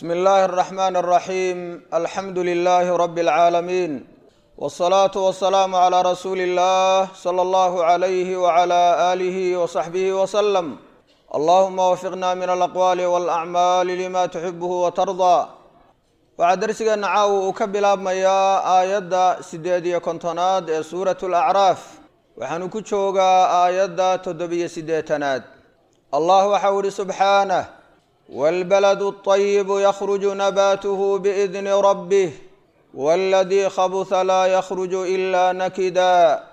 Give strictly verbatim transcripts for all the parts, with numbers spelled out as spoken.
بسم الله الرحمن الرحيم الحمد لله رب العالمين والصلاة والسلام على رسول الله صلى الله عليه وعلى آله وصحبه وسلم اللهم وفقنا من الأقوال والأعمال لما تحبه وترضى وعد درسنا نعاو وكبل ميا آيات سديدية كنتناد سورة الأعراف وحنو كتشوغا آيات تدبية سديتناد الله وحور سبحانه والبلد الطيب يخرج نباته بإذن ربه والذي خبث لا يخرج إلا نكدا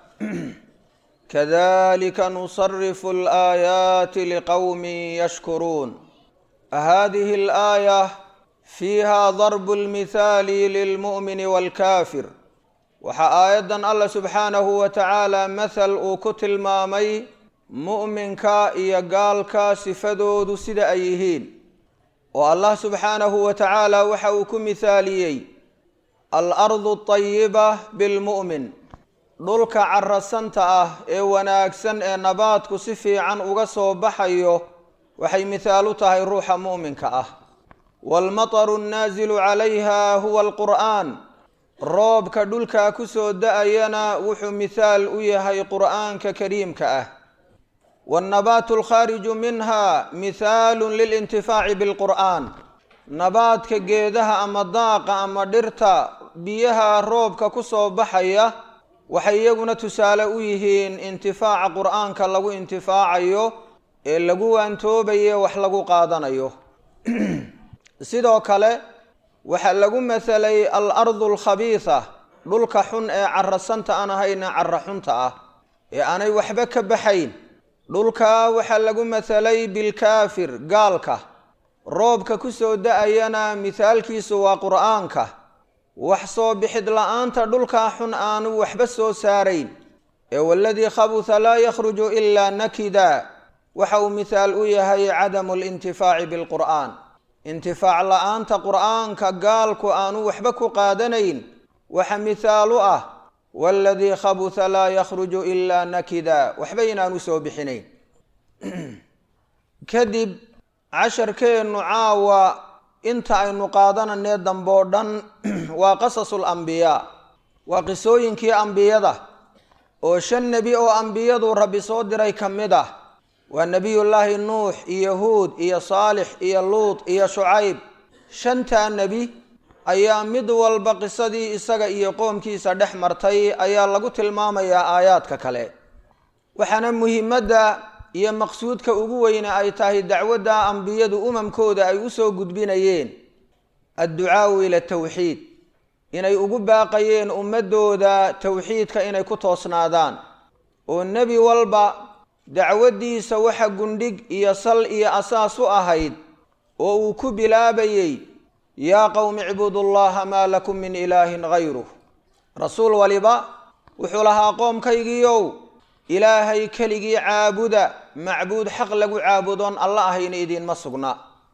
كذلك نصرف الآيات لقوم يشكرون. هذه الآية فيها ضرب المثال للمؤمن والكافر وحا أيضا الله سبحانه وتعالى مثل أكتل مامي مؤمنك إيقالك سفدود سد أيهين والله سبحانه وتعالى وحاوكم مثاليي الأرض الطيبة بالمؤمن dhulka carrasanta ah ee wanaagsan ee nabaadku si fiican uga soo baxayo waxay misaal u tahay ruuxa muuminka ah wal mataru naazilu calayha huwa alqur'aan roobka dhulka ku soo da'ayana wuxuu misaal u yahay qur'aanka kariimka ah والنبات الخارج منها مثال للانتفاع بالقرآن نبات كجيدها أما ضاق أما درتا بيها روبك كسو بحية وحيقنا تسالويهين انتفاع قرآن كاللغو انتفاع أيو اللغو أنتو بيه وحلغو قادن أيو سيدو كالي وحلغو مثلي الأرض الخبيثة للك حن عرسنت أنا هين عرحنت أنا وحبك بحين dhulka waxa lagu mathalay bil kaafir gaalka roobka ku soo da'ayana mithaalkiisu waa quraanka wax soo bixid la'aanta dhulka xun aan waxba soo saarayn ee walladii khabutha la yakhruju illa nakida waxa uu mithaal u yahay cadamul intifaa'i bil qur'aan intifaac la'aanta qur'aanka gaalku aan waxba ku qaadanayn waxa mithaalu ah والذي خبث لا يخرج إلا نكدا وحبينا نسو بحنين كذب عشر كين نعاوى انت اي نقادنا نيدن بودن وقصص الأنبياء وقصوين كي أنبياء ده وشن نبي او أنبياء ربي صدري كمده والنبي الله نوح يهود يا صالح يا لوط يا شعيب شنتا النبي ayaa mid walba qisadii isaga iyo qoomkiisa dhex martay ayaa lagu tilmaamayaa aayaadka kale waxana muhiimada iyo maqsuudka ugu weyn ay tahay dacwada anbiyadu umamkooda ay u soo gudbinayeen addu'a ila tawxiid inay ugu baaqayeen ummadooda tawxiidka inay ku toosnaadaan oo nabi walba dacwadiisa waxa gundhig iyo sal iyo asaas u ahayd oo uu ku bilaabayay يا قوم اعبدوا الله ما لكم من إله غيره رسول ولبا وحولها قوم كيجيو إلهي كليجي عابدا معبود حق لقو عابدون الله ينيدين مصقنا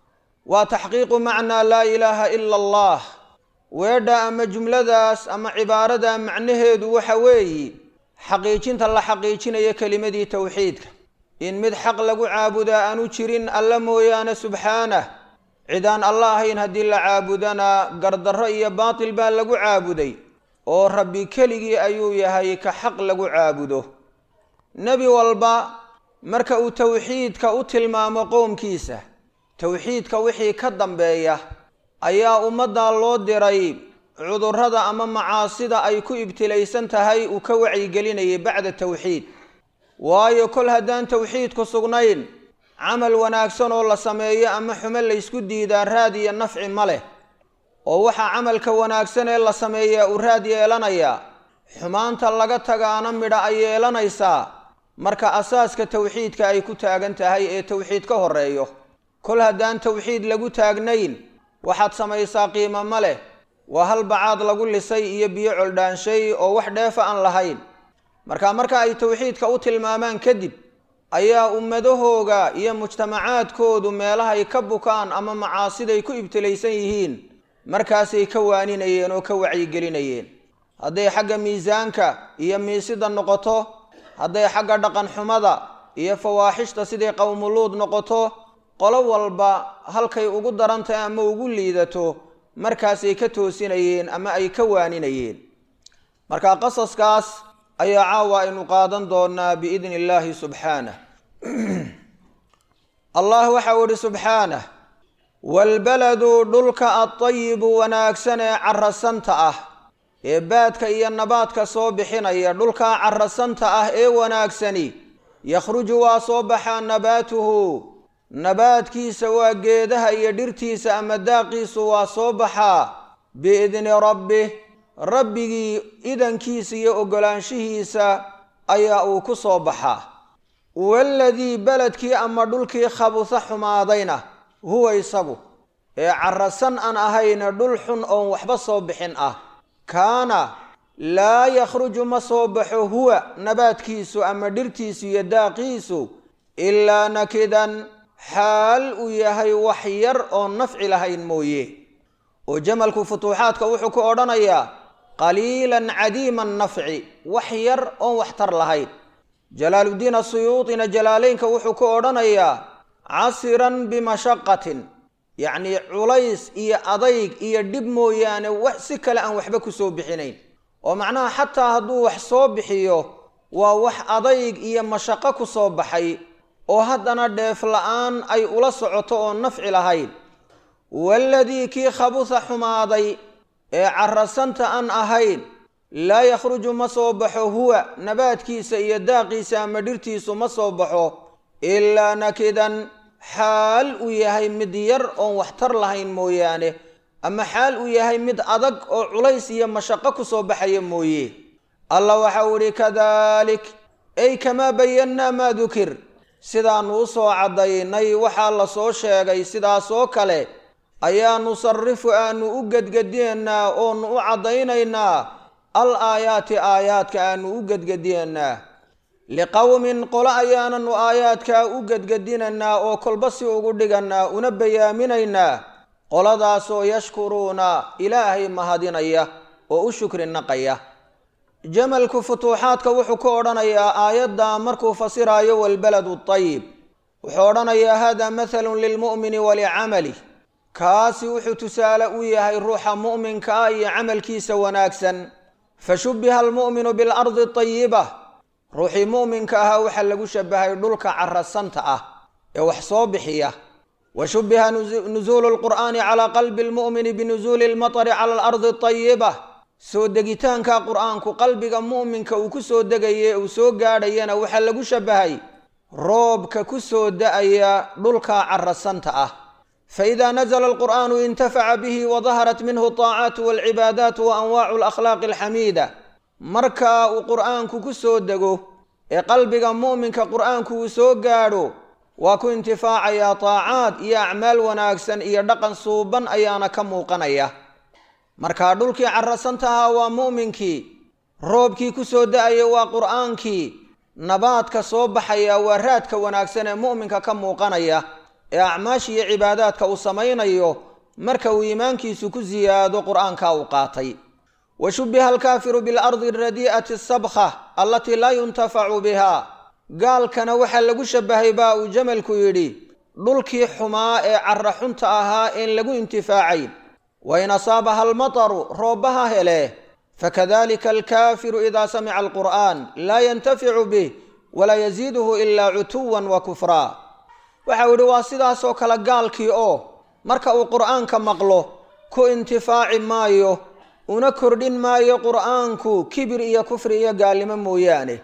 وتحقيق معنى لا إله إلا الله ويدا أما جملة داس أما عبارة دا معنه دو حوي حقيقين تلا حقيقين يا كلمة دي توحيد إن مد حق لقو عابدا أنو تشرين ألا مويانا سبحانه عدان الله إن هدي العابدنا قرد الرأي باطل بان لقو عابدي أو ربي كلي أيو يهي كحق لقو عابده نبي والبا مركا توحيد كأتل ما مقوم كيسة توحيد كوحي كدن بيه أيا أمد الله دريب عذر هذا أمام معاصدة أي كو ابتليسان تهي وكوعي قليني بعد التوحيد وايو كل هدان توحيد كسغنين عمل wanaagsan oo la sameeyo ama xumo la isku diidaa raadiya nafci male oo waxa amalka wanaagsan ee la sameeyo uu raadiyo yeelanaya xumaanta laga tagaana midha ay yeelanaysa marka asaaska tawxiidka ay ku taagan tahay ee tawxiid ka horeeyo kol hadaan tawxiid lagu taagnayn waxaad sameeysaa qiimo male waa hal bacaad lagu lisay iyo biyo coldaanshay oo wax dheef aan lahayn marka marka ay tawxiidka u tilmaamaan kadib ayaa ummadahooga iyo mujtamacaadkoodu meelaha ay ka bukaan ama macaasida ay ku ibtilaysan yihiin markaas ay ka waaninayeen oo ka wacyi gelinayeen haday xagga miisaanka iyo miisida noqoto haday xagga dhaqan xumada iyo fawaaxishta sidii qowm luud noqoto qolo walba halkay ugu darantahay ama ugu liidato markaasay ka toosinayeen ama ay ka waaninayeen. marka qasaskaas ayaa caawa aynu qaadan doonaa biidni illaahi subxaanah. allah waxa uu yidhi subxaanah: waalbaladu dhulka adtayibu wanaagsan ee carasanta ah ee baadka iyo nabaadka soo bixinaya, dhulkaa carasanta ah ee wanaagsani, yakhruju waa soo baxaa nabaatuhu, nabaadkiisa waa geedaha iyo dhirtiisa ama daaqiisu waa soo baxaa, biidni rabbih, rabbigii idankiisa iyo ogolaanshihiisa ayaa uu ku soo baxaa. waaladii beledkii ama dhulkii khabusa xumaadayna, huwa isagu ee carasan aan ahayna dhul xun oon waxba soo bixin ah, kaana laa yakhruju ma soo baxo huwa nabaadkiisu ama dhirtiisu iyo daaqiisu ilaa nakidan, xaal uu yahay wax yar oon nafci lahayn mooye. oo jamalku futuuxaadka wuxuu ku odhanayaa qaliilan cadiima nafci, wax yar oon waxtar lahayn. jalaaluddiin asuyuutina jalaaleynka wuxuu ku odhanayaa casiran bimashaqatin, yacnii culays iyo adayg iyo dhib mooyaane wax si kale aan waxba ku soo bixinayn. oo macnaha xataa hadduu wax soo bixiyo waa wax adayg iyo mashaqo ku soo baxay oo haddana dheef la-aan ay ula socoto oon nafci lahayn. waaladii kii khabusa xumaaday ee carasanta aan ahayn, laa yakhruju ma soo baxo huwa nabaadkiisa iyo daaqiisa ama dhirtiisu ma soo baxo ilaa nakidan, xaal uu yahay mid yar oon waxtar lahayn mooyaane, ama xaal uu yahay mid adag oo culays iyo mashaqo ku soo baxaya mooye. allah waxa uu ihi kadalik ay kamaa bayannaa maa dukir, sidaanu u soo caddaynay waxaa la soo sheegay sidaasoo kale ayaa nusarifu aanu u gedgediyeennaa oonu u caddaynaynaa al aayaati aayaadka aanu u gedgediyeennaa, liqowmin qolo ayaananu aayaadkaa u gedgedinaynaa oo kolba si ugu dhigannaa una bayaaminaynaa, qoladaasoo yashkuruuna ilaahay mahadinaya oo u shukri naqaya. jamalku futuuxaadka wuxuu ku odhanayaa aayadda markuu fasiraayo waalbaladu tayib, wuxuu odhanayaa hada mathalun lilmu'mini walicamali, kaasi wuxuu tusaale u yahay ruuxa mu'minka ah iyo camalkiisa wanaagsan. fashubbiha almu'minu bilardi tayiba, ruuxii mu'minka ahaa waxaa lagu shabahay dhulka carasanta ah ee wax soo bixiya. washubbiha nuzuulu lqur'aani calaa qalbi lmu'mini binuzuuli lmatari cala alardi tayiba, soo degitaanka qur'aanku qalbiga mu'minka uu ku soo degaye uu soo gaadhayana waxaa lagu shabahay roobka ku soo da-aya dhulka carasanta ah. فإذا نزل القرآن انتفع به وظهرت منه الطاعات والعبادات وأنواع الأخلاق الحميدة. مركا وقرآن كسو دقو قلبك مؤمن كقرآن كسو قادو وكو انتفاع يا طاعات يا أعمال وناكسن يا دقن صوبا أيانا كموقنية. مركا دولكي عرسنتها ومؤمنكي روبكي كسو دأي وقرآنكي نباتك صوبحيا وراتك وناكسن مؤمنك كموقنية. ee acmaash iyo cibaadaadka uu samaynayo marka uu iimaankiisu ku ziyaado qur-aanka uu qaatay. washubbiha alkaafiru bilardi alradii'ati asabkha allatii laa yuntafacu biha, gaalkana waxaa lagu shabahay baa uu jamalku yidhi dhulkii xumaa ee carra xunta ahaa een lagu intifaacayn. wain asaabaha almataru roobaha hele, fakadalika alkaafiru idaa samica alqur'aan laa yantaficu bih walaa yaziiduhu ilaa cutuwan wa kufraa. waxa uu yidhi waa sidaasoo kale gaalkii oo marka uu qur'aanka maqlo ku intifaaci maayo, una kordhin maayo qur'aanku kibir iyo kufri iyo gaalnimo mooyaane.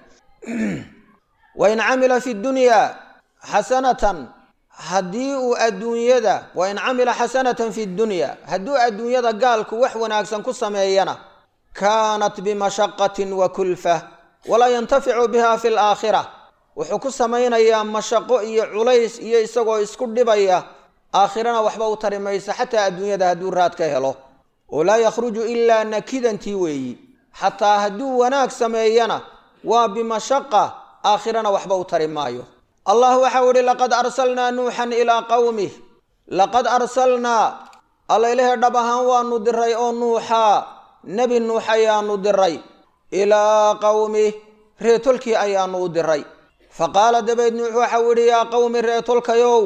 wain camila fi dunyaa xasanatan, haddii uu adduunyada wain camila xasanatan fi dunyaa, hadduu adduunyada gaalku wax wanaagsan ku sameeyana, kaanat bimashaqatin wa kulfa walaa yantaficu biha fi alaakhira, wuxuu ku samaynayaa mashaqo iyo culays iyo isagoo isku dhibaya, aakhirana waxba u tari maysa xataa adduunyada hadduu raad ka helo. oo laa yakhruju ilaa nakidantii weeyi, xataa hadduu wanaag sameeyana waa bimashaqa, aakhirana waxba u tari maayo. allah waxau idhi laqad arsalnaa nuuxan ilaa qowmih, laqad arsalnaa alla ilahe dhab ahaan waanu diray oo nuuxaa nebi nuux ayaanu diray ilaa qowmih reetolkii ayaanu u diray. faqaala dabeed nuux waxau idhi yaa qowmi reetolkayow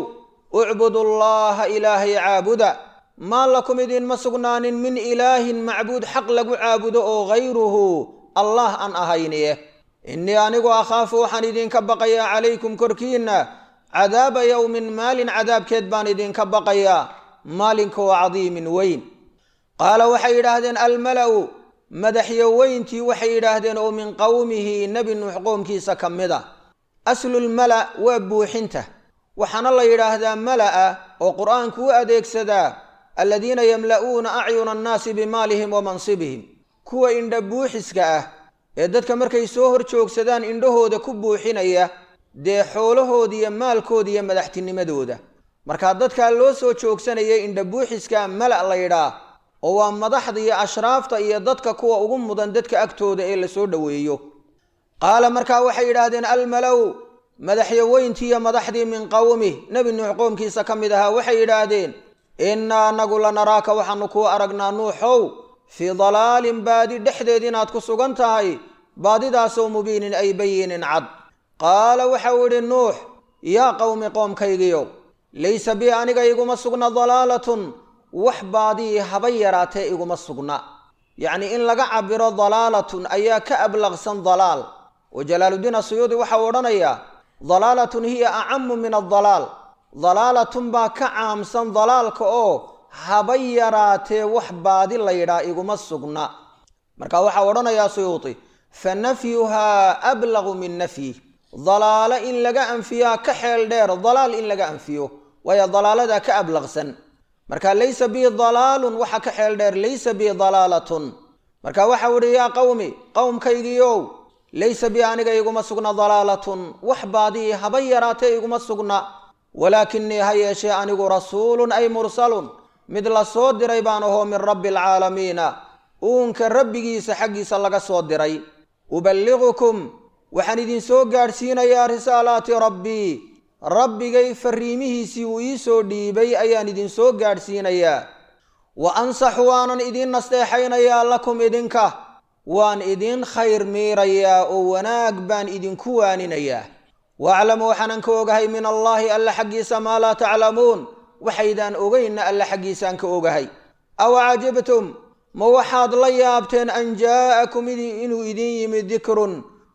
ucbudu allaha ilaahay caabuda maa lakum idinma sugnaanin min ilaahin macbuud xaq lagu caabudo oo hayruhu allah aan ahayniye innii anigu akhaafu waxaan idinka baqayaa calaykum korkiinna cadaaba yowmin maalin cadaabkeed baan idinka baqayaa maalinka oo cadiimin weyn qaala waxay yidhaahdeen almala'u madaxyoweyntii waxay yidhaahdeen oo min qowmihi nebi nuux qoomkiisa ka mid a aslulmala waa buuxinta waxaana la yidhaahdaa mala'a oo qur'aanku u adeegsadaa aladiina yamla'uuna acyuna annaasi bimaalihim wa mansibihim kuwa indha buuxiska ah ee dadka markay soo hor joogsadaan indhahooda ku buuxinaya dee xoolahooda iyo maalkooda iyo madaxtinimadooda markaa dadkaa loo soo joogsanayay indha buuxiska mala' la yidhaah oo waa madaxda iyo ashraafta iyo dadka kuwa ugu mudan dadka agtooda ee la soo dhoweeyo qaala markaa waxay yidhaahdeen almalow madaxyoweyntii iyo madaxdii min qowmi nebi nuux qoomkiisa ka mid ahaa waxay yidhaahdeen innaa anagu lanaraaka waxaanu kuu aragnaa nuuxow fii dalaalin baadi dhexdeed inaad ku sugan tahay baadidaasoo mubiinin ay bayinin cad qaala waxau idhi nuux yaa qowmi qoomkaygiyow laysa bii aniga iguma sugna dalaalatun wax baadii haba yaraatee iguma sugna yacnii in laga cabiro dalaalatun ayaa ka ablaqsan dalaal oo jalaaluddiin asuyuudi waxau odhanayaa dalaalatun hiya acamu min addalaal dalaalatun baa ka caamsan dalaalka oo haba yaraatee wax baadi la yidhaa iguma sugna marka waxau odhanayaa suyuudi fa nafyuhaa ablaqu min nafyi dalaalo in laga anfiyaa ka xeel dheer dalaal in laga anfiyo waayo dalaaladaa ka ablaqsan marka laysa bii dalaalun waxa ka xeel dheer laysa bii dalaalatun marka waxau idhi yaa qowmi qowmkaygiiow laysa bii aniga iguma sugna dalaalatun wax baadii haba yaraatee iguma sugna walaakinii ha yeeshee anigu rasuulun ay mursalun mid la soo diray baan ahoo min rabbi alcaalamiina uunka rabbigiisa xaggiisa laga soo diray uballigukum waxaan idinsoo gaadhsiinayaa risaalaati rabbii rabbigay fariimihiisii uu ii soo dhiibay ayaan idinsoo gaadhsiinayaa wa ansaxu waanan idiin nasteexaynayaa lakum idinka waan idiin khayr miirayaa oo wanaag baan idinku waaninayaa waaclamu waxaanan ka ogahay min allaahi alla xaggiisa maa laa taclamuun waxaydaan ogaynna alla xaggiisaan ka ogahay aw cajibtum ma waxaad la yaabteen an jaa'akum inuu idiin yimid dikrun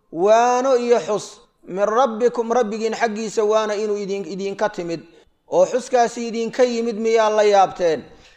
waano iyo xus min rabbikum rabbigiin xaggiisa waana inuu idin idinka timid oo xuskaasi idinka yimid miyaad la yaabteen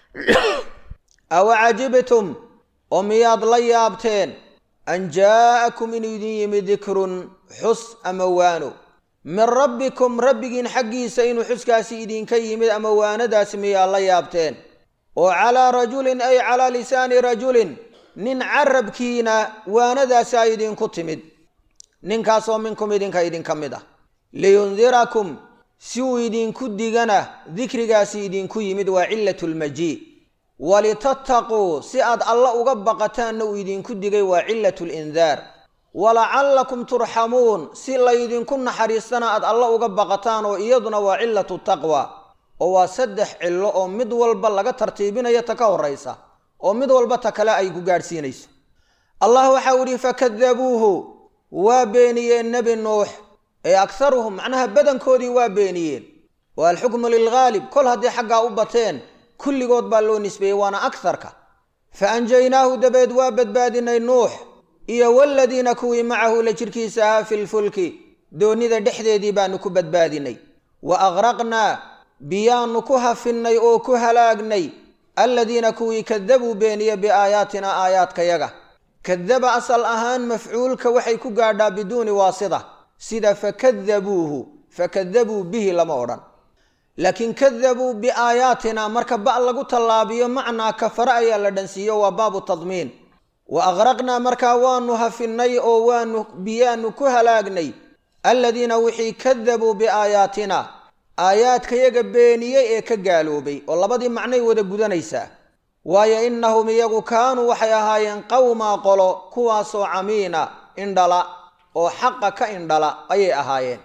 aw cajibtum oo miyaad la yaabteen an jaa'akum inuu idin yimid dikrun xus ama waano min rabbikum rabbigiin xaggiisa inuu xuskaasi idinka yimid ama waanadaasi miyaad la yaabteen oo calaa rajulin ay calaa lisaani rajulin nin carabkiina waanadaasaa idinku timid ninkaasoo minkum idinka idinka mid ah liyundirakum si uu idinku digana dikrigaasi idinku yimid waa cilatu lmajii walitattaquu si aad alla uga baqataanna uu idinku digay waa cilatu lindaar walacallakum turxamuun si laydinku naxariistana aad alla uga baqataan oo iyaduna waa cilatu taqwa oo waa saddex cillo oo mid walba laga tartiibinayo ta ka horaysa oo mid walba ta kale ay ku gaadhsiinayso allah waxau idhi fakadabuuhu waa beeniyeen nebi nuux ee akharuhum macnaha badankoodii waa beeniyeen waa alxukmu lilghaalib kol haddii xaggaa u bateen kulligood baa loo nisbeeyey waana akarka fa anjaynaahu dabeed waa badbaadinay nuux iyo waladiina kuwii macahu la jirkiisa ahaa fi lfulki doonida dhexdeedii baanu ku badbaadinay wa agraqnaa biyaanu ku hafinnay oo ku halaagnay aladiina kuwii kadabuu beeniye biaayaatina aayaadkayaga kadaba asal ahaan mafcuulka waxay ku gaadhaa biduuni waasida sida fakadabuuhu fakadabuu bihi lama odhan laakiin kadabuu biaayaatina marka ba' lagu tallaabiyo macnaa kafare ayaa la dhansiiyo waa baabu tadmiin wa agraqnaa markaa waanu hafinnay oo waanu biyaanu ku halaagnay aladiina wixii kadabuu biaayaatina aayaadkayaga beeniyey ee ka gaaloobay oo labadii macnay wada gudanaysaa waayo innahum iyagu kaanuu waxay ahaayeen qowmaa qolo kuwaasoo camiina indhala oo xaqa ka indhala ayay ahaayeen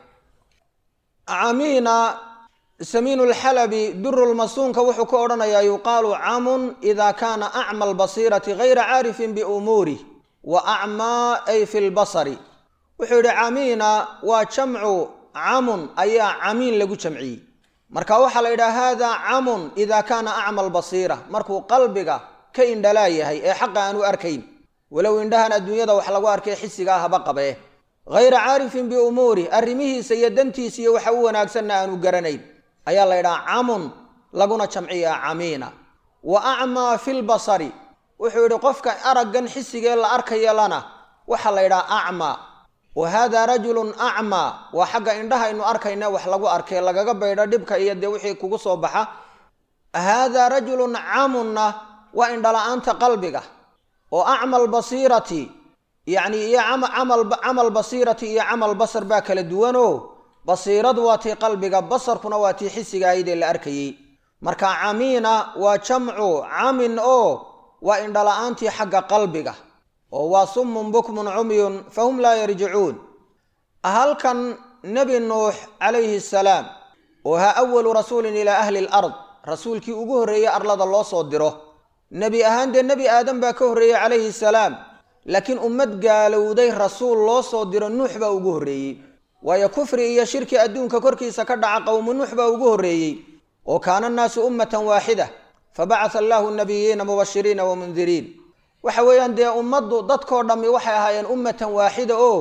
camiina samiinu lxalabi durulmasuunka wuxuu ka odhanayaa yuqaalu camun idaa kaana acma albasiirati hayra caarifin biumuurih wa acmaa ay fi lbasari wuxuu yidhi camiina waa jamcu camun ayaa camiin lagu jamciyey marka waxa la yiraahdaa hada amun idha kana a'ma al-basira markuu qalbiga ka indhalaayahay ee xaqa aanu arkayn walaw indhahan adduunyada wax lagu arkay xisiga haba qabee غير عارف بأموره أرميه سيدنتي سي وحا وناغسنا أنو غرانين أيا الله يرى عمون لغونا جمعية عمينة وأعمى في البصر وحيد قفك أرقن حسيق إلا أركي لنا وحا الله يرى أعمى وهذا رجل أعمى وحق عندها إنو أركينا وحلقو أركي لغا بيدا دبك إيادي وحي كوكو صوبحا هذا رجل عمنا وإن دلا أنت قلبك وأعمى البصيرة يعني يا عمل عمل بصيرتي يا عمل بصر باك لدوانو بصيرة واتي قلبك بصر كنا واتي حسي قايد اللي أركي مركا عمينا وجمعو عمين أو وإن دلا أنت حق قلبك وصم بكم عمي فهم لا يرجعون هل كان نبي نوح عليه السلام وها أول رسول إلى أهل الأرض رسول كي أقهري أرلد الله صدره نبي أهند النبي آدم باكهري عليه السلام لكن أمد قالوا ذي رسول الله صدر النوح بأوجهري ويا كفر يا شرك أدون ككركي سكدع قوم النوح بأوجهري وكان الناس أمة واحدة فبعث الله النبيين مبشرين ومنذرين وحويان دي أمد ضد كردمي وحيها أمة واحدة أو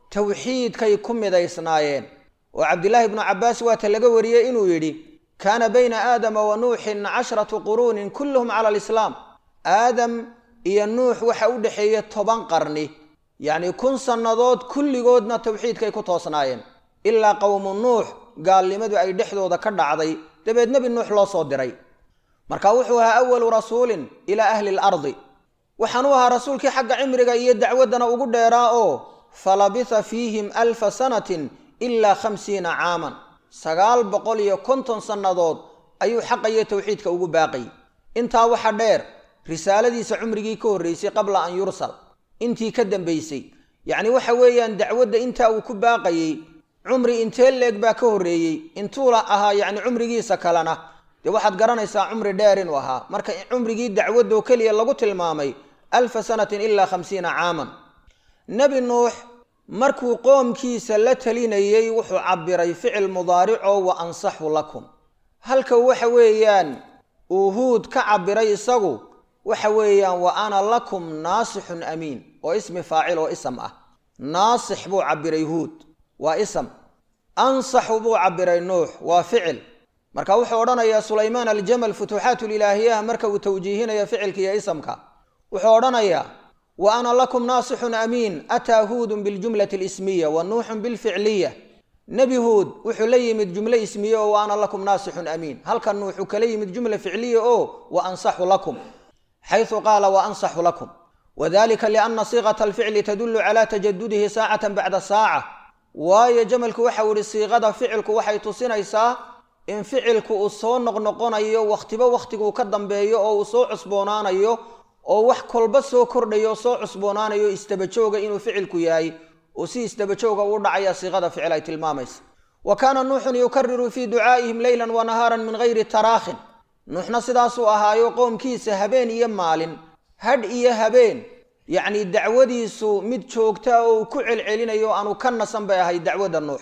توحيد كي كم ذي صنايين وعبد الله بن عباس وتلقوري إنو يدي كان بين آدم ونوح عشرة قرون كلهم على الإسلام آدم iyo nuux waxa u dhaxeeyay toban qarni yaani kun sanadood kulligoodna tawxiidkay ku toosnaayeen illa qawm nuux gaalnimadu ay dhexdooda ka dhacday dabeed nabi nuux loo soo diray marka wuxuu ahaa awwal rasuulin ila ahli al-ard waxaanu ahaa rasuulkii xagga cimriga iyo dacwadana ugu dheeraa oo falabitha fiihim alf sanatin illa khamsiina aaman sagaal boqol iyo konton sanadood ayuu xaqa iyo tawxiidka ugu baaqay inta waxa dheer رسالتي عمري كوريسي قبل أن يرسل انتي كدنبيسي يعني waxa weeyaan dacwada inta uu ku baaqayay umri intee leeg ba ka horeeyay intuu la ahaa yani umrigiisa kalena de waxaad garanaysaa umri dheer inuu ahaa marka umrigii dacwada oo kaliya lagu tilmaamay alf sanatin illa khamsiina aaman nabi nuux markuu qoomkiisa la talinayay wuxuu cabiray ficil mudaaric oo wa ansahu lakum halka waxa weeyaan uu huud ka cabiray isagu وحويا وأنا لكم ناصح أمين واسم فاعل واسم أه ناصح بو عبر يهود واسم أنصح بو عبر نوح وفعل مركا وحورنا يا سليمان الجمل فتوحات الإلهية مركا وتوجيهنا يا فعلك يا اسمك وحورنا يا وأنا لكم ناصح أمين أتى هود بالجملة الاسمية ونوح بالفعلية نبي هود وحليم الجملة اسمية وأنا لكم ناصح أمين هل كان نوح كليم الجملة فعلية أو وأنصح لكم حيث قال وأنصح لكم وذلك لأن صيغة الفعل تدل على تجدده ساعة بعد ساعة ويا جملك وحور الصيغة فعلك وحي تصينيسا إن فعلك أصون نقنقونيو واختبا واختقو كدن بيو أو صو عصبونانيو أو وح كل بس كرديو صو عصبونانيو استبتشوغا إنو فعلك ياي وسي استبتشوغا ودعيا صيغة فعلي تلماميس وكان نوح يكرر في دعائهم ليلا ونهارا من غير تراخ نحن سداسو أهايو قوم كيس هبين يمال هد إيه هبين يعني دعودي سو مد شوكتا وكعل علينا يو أنو كنا سنبا هاي دعوة النوح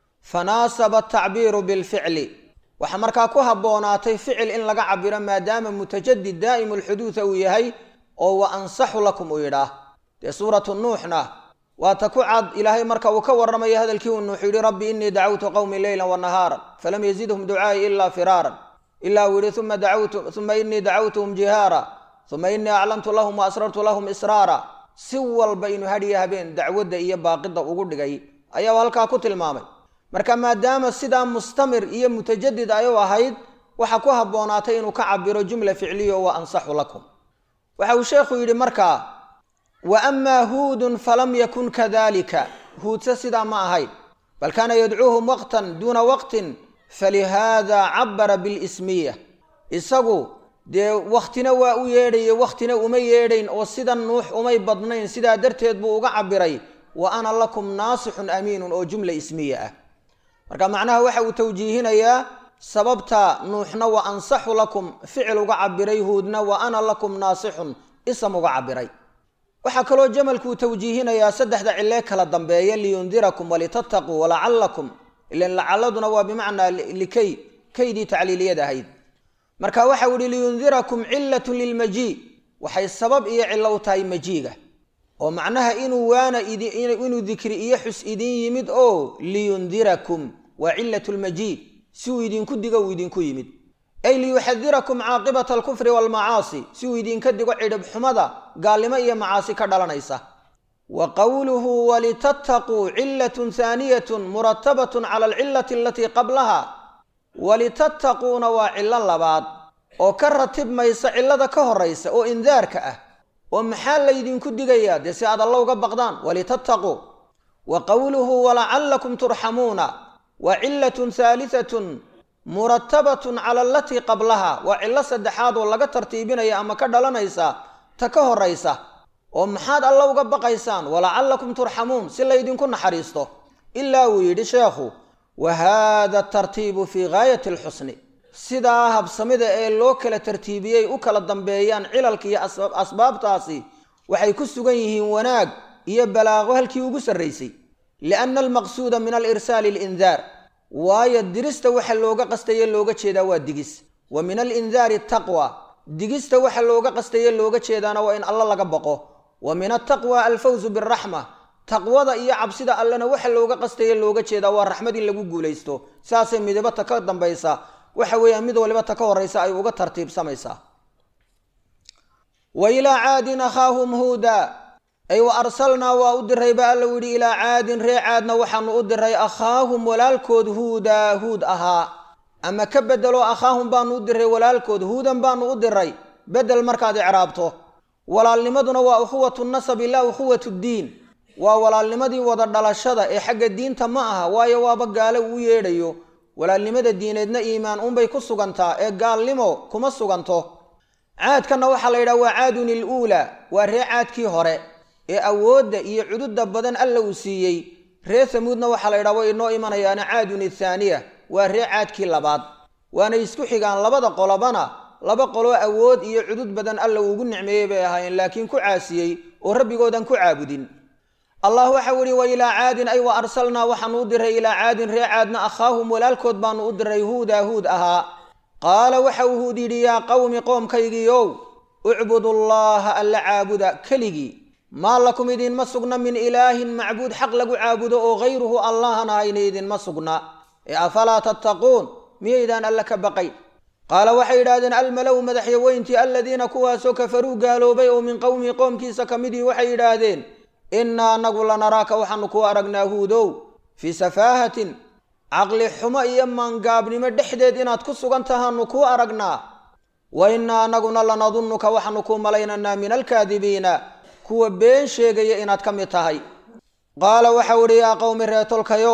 فناسب التعبير بالفعل وحمركا كوها بوناتي فعل إن لقى عبيرا ما دام متجدد دائم الحدوث ويهي أو أنصح لكم ويراه دي سورة النوحنا وتكعد إلهي مركا وكور رمي هذا الكيو النوح ربي إني دعوت قومي ليلا ونهارا فلم يزيدهم دعائي إلا فرارا إلا وري ثم دعوت ثم إني دعوتهم جهارا ثم إني أعلنت لهم وأسررت لهم إسرارا سوى البين هديها بين دعوة إيا باقضة وقود لغاي أيها هالكا كتل مامي مركا ما دام السيدة مستمر إيا متجدد أيها هيد وحكوها بوناتين وكعبر جملة فعلية وأنصح لكم وحاو الشيخ يري مركا وأما هود فلم يكن كذلك هود سيدة ما هيد بل كان يدعوهم وقتا دون وقت فلهذا عبر بالاسمية إساقو دي وقتنا ويري وقتنا ومي يرين وصدا نوح ومي بدنين سدا درتيد بوغا عبري وأنا لكم ناصح أمين أو جملة اسمية مركا معناها وحا وتوجيهنا يا سببتا نوحنا وأنصح لكم فعل عبري هودنا وأنا لكم ناصح اسم عبري وحا كلو جملك وتوجيهنا يا سدح دا عليك للضنبيا لينذركم ولتتقوا ولعلكم إلا لعلدنا بمعنى لكي kaydii tacliiliyada ahayd marka waxa uu liyundirakum cillatun lilmajii waxay sabab iyo cillo u tahay majiiga oo macnaha inuu waana inuu dikri iyo xus idin yimid oo liyundirakum wa cillatul majii si uu idinku digo uu idinku yimid ay liyuxadirakum caaqibata alkufri waalmacaasi si uu idinka digo cidhib xumada gaalnimo iyo macaasi ka dhalanaysa wa qowluhu walitattaquu cillatun haaniyatun muratabatun cala alcillati alatii qablaha walitattaquuna waa cillo labaad oo ka ratibmaysa cillada ka horaysa oo indaarka ah oo maxaa laydinku digayaa dee si aad alla uga baqdaan walitattaquu wa qowluhu walacallakum turxamuuna wa cillatun haalihatun muratabatun cala alatii qablaha waa cillo saddexaad oo laga tartiibinaya ama ka dhalanaysa ta ka horaysa oo maxaad alla uga baqaysaan walacallakum turxamuun si laydinku naxariisto ilaa uu yidhi sheekhu wa haada tartiibu fii gaayati alxusni sidaa habsamida ee loo kala tartiibiyey u kala dambeeyaan cilalka iyo asbaabtaasi waxay ku sugan yihiin wanaag iyo balaaqo halkii ugu sarraysay lianna almaqsuuda min alirsaali alindaar waayo dirista waxa looga qastaye looga jeedaa waa digis wa min alindaari taqwa digista waxa looga qastaye looga jeedaana waa in alla laga baqo wa min attaqwa alfawzu biraxma taqwada iyo cabsida allana waxa looga qastaye looga jeedaa waa raxmad in lagu guulaysto saasay midabata ka dambaysa waxa weeyaan mid waliba ta ka horaysa ay uga tartiibsamaysaa wa ilaa caadin akhaahum huuda ay wa arsalnaa waa u diray ba alla yidhi ilaa caadin ree caadna waxaanu u diray akhaahum walaalkood huudaa huud ahaa ama ka bedelo akhaahum baanu u diray walaalkood huudan baanu u diray bedel markaad icraabto walaalnimaduna waa ukhuwatu nasabi laa ukhuwatu ddiin waa walaalnimadii wada dhalashada ee xagga diinta ma aha waayo waaba gaale uu yeedhayo walaalnimada diineedna iimaan unbay ku sugantaa ee gaalnimo kuma suganto caadkana waxaa la yidhaha waa caadun iluulaa waa ree caadkii hore ee awoodda iyo cududa badan alla uu siiyey ree samuudna waxaa la yidhaha way inoo imanayaana caadun ithaaniya waa ree caadkii labaad waana isku xigaan labada qolobana laba qoloo awood iyo cudud badan alla ugu nicmeeyey bay ahaayeen laakiin ku caasiyey oo rabbigoodan ku caabudin allah waxa wuri wa ilaa caadin ay wa arsalnaa waxaanu u diray ilaa caadin ree caadna akhaahum walaalkood baanu u diray huudaa huud ahaa qaala waxa uu huud yidhi yaa qowmi qoomkaygiiow ucbudu llaha alla caabuda keligii maa lakum idinma sugna min ilaahin macbuud xaq lagu caabudo oo hayruhu allahan ahayna idinma sugna ee afalaa tattaquun miyaydaan alla ka baqay qaala waxay yidhahdeen almalow madaxyaweyntii aladiina kuwaasoo kafaruu gaaloobay oo min qowmihi qoomkiisa ka midii waxay yidhaahdeen innaa anagu lanaraaka waxaanu kuu aragnaa huudow fii safaahatin caqli xumo iyo maangaabnimo dhexdeed inaad ku sugan tahaanu kuu aragnaa wa innaa anaguna lanadunnuka waxaanu kuu malaynaynaa min alkaadibiina kuwa been sheegaya inaad ka mid tahay qaala waxau idhi yaa qowmi reetolkayow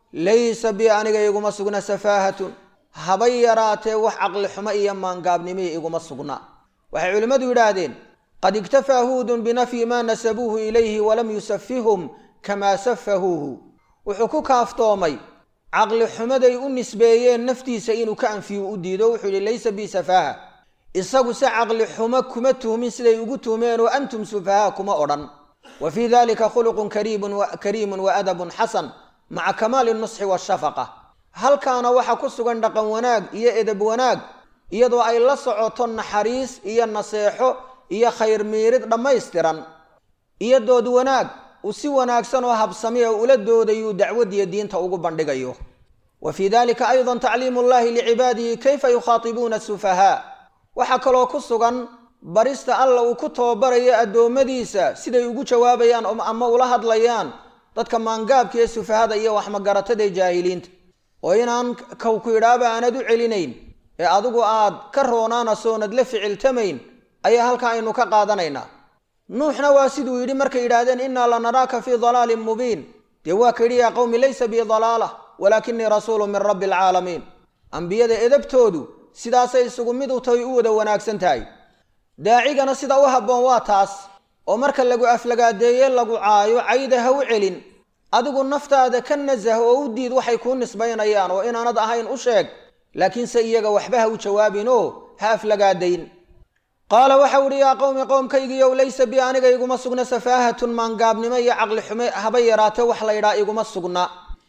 laysa bi aniga iguma sugna safaahatun habay yaraatee wax caqli xumo iyo maangaabnimii iguma sugna waxay culimmadu yidhaahdeen qad iktafaa huudun binafyi maa nasabuuhu ilayhi walam yusafihum kamaa safahuuhu wuxuu ku kaaftoomay caqli xumaday u nisbeeyeen naftiisa inuu ka anfiyu u diido wuxuu yidhi laysa bi safaaha isagu se caqli xumo kuma tuhmin siday ugu tuhmeen oo antum sufahaa kuma odhan wa fii dalika khuluqun kariimun wa adabun xasan maca kamaali nusxi waashafaqa halkaana waxaa ku sugan dhaqan wanaag iyo edab wanaag iyadoo ay la socoto naxariis iyo naseexo iyo khayr miirid dhammaystiran iyo dood wanaag uu si wanaagsan oo habsami oo ula doodayuu dacwadiyo diinta ugu bandhigayo wa fii dalika aydan tacliimu llahi licibaadihi kayfa yukhaatibuuna asufahaa waxaa kaloo ku sugan barista alla uu ku tababarayo addoommadiisa siday ugu jawaabayaan ama ula hadlayaan dadka maangaabka ee sufahada iyo waxmagaratada ee jaahiliinta oo inaan kow ku idhaaba aanad u celinayn ee adigu aad ka roonaanasoonad la ficiltamayn ayaa halkaa aynu ka qaadanaynaa nuuxna waa siduu yidhi markay yidhaahdeen innaa lanaraaka fii dalaalin mubiin dee waa ka yidhi yaa qowmi laysa bii dalaala walaakinii rasuulu min rabbi alcaalamiin ambiyada edabtoodu sidaasay isugu mid u tahay u wada wanaagsan tahay daacigana sida u habboon waa taas oo marka lagu aflagaadeeye lagu caayo cayda ha u celin adigu naftaada ka nasah oo u diid waxay kuu nisbaynayaan oo inaanad ahayn u sheeg laakiinse iyaga waxba ha u jawaabinoo ha aflagaadayn qaala waxau idhi yaa qowmi qowmkaygiiyow laysa bi aniga iguma sugna safaahatun maangaabnimo iyo caqli xume haba yaraatee wax la ydhaa iguma sugna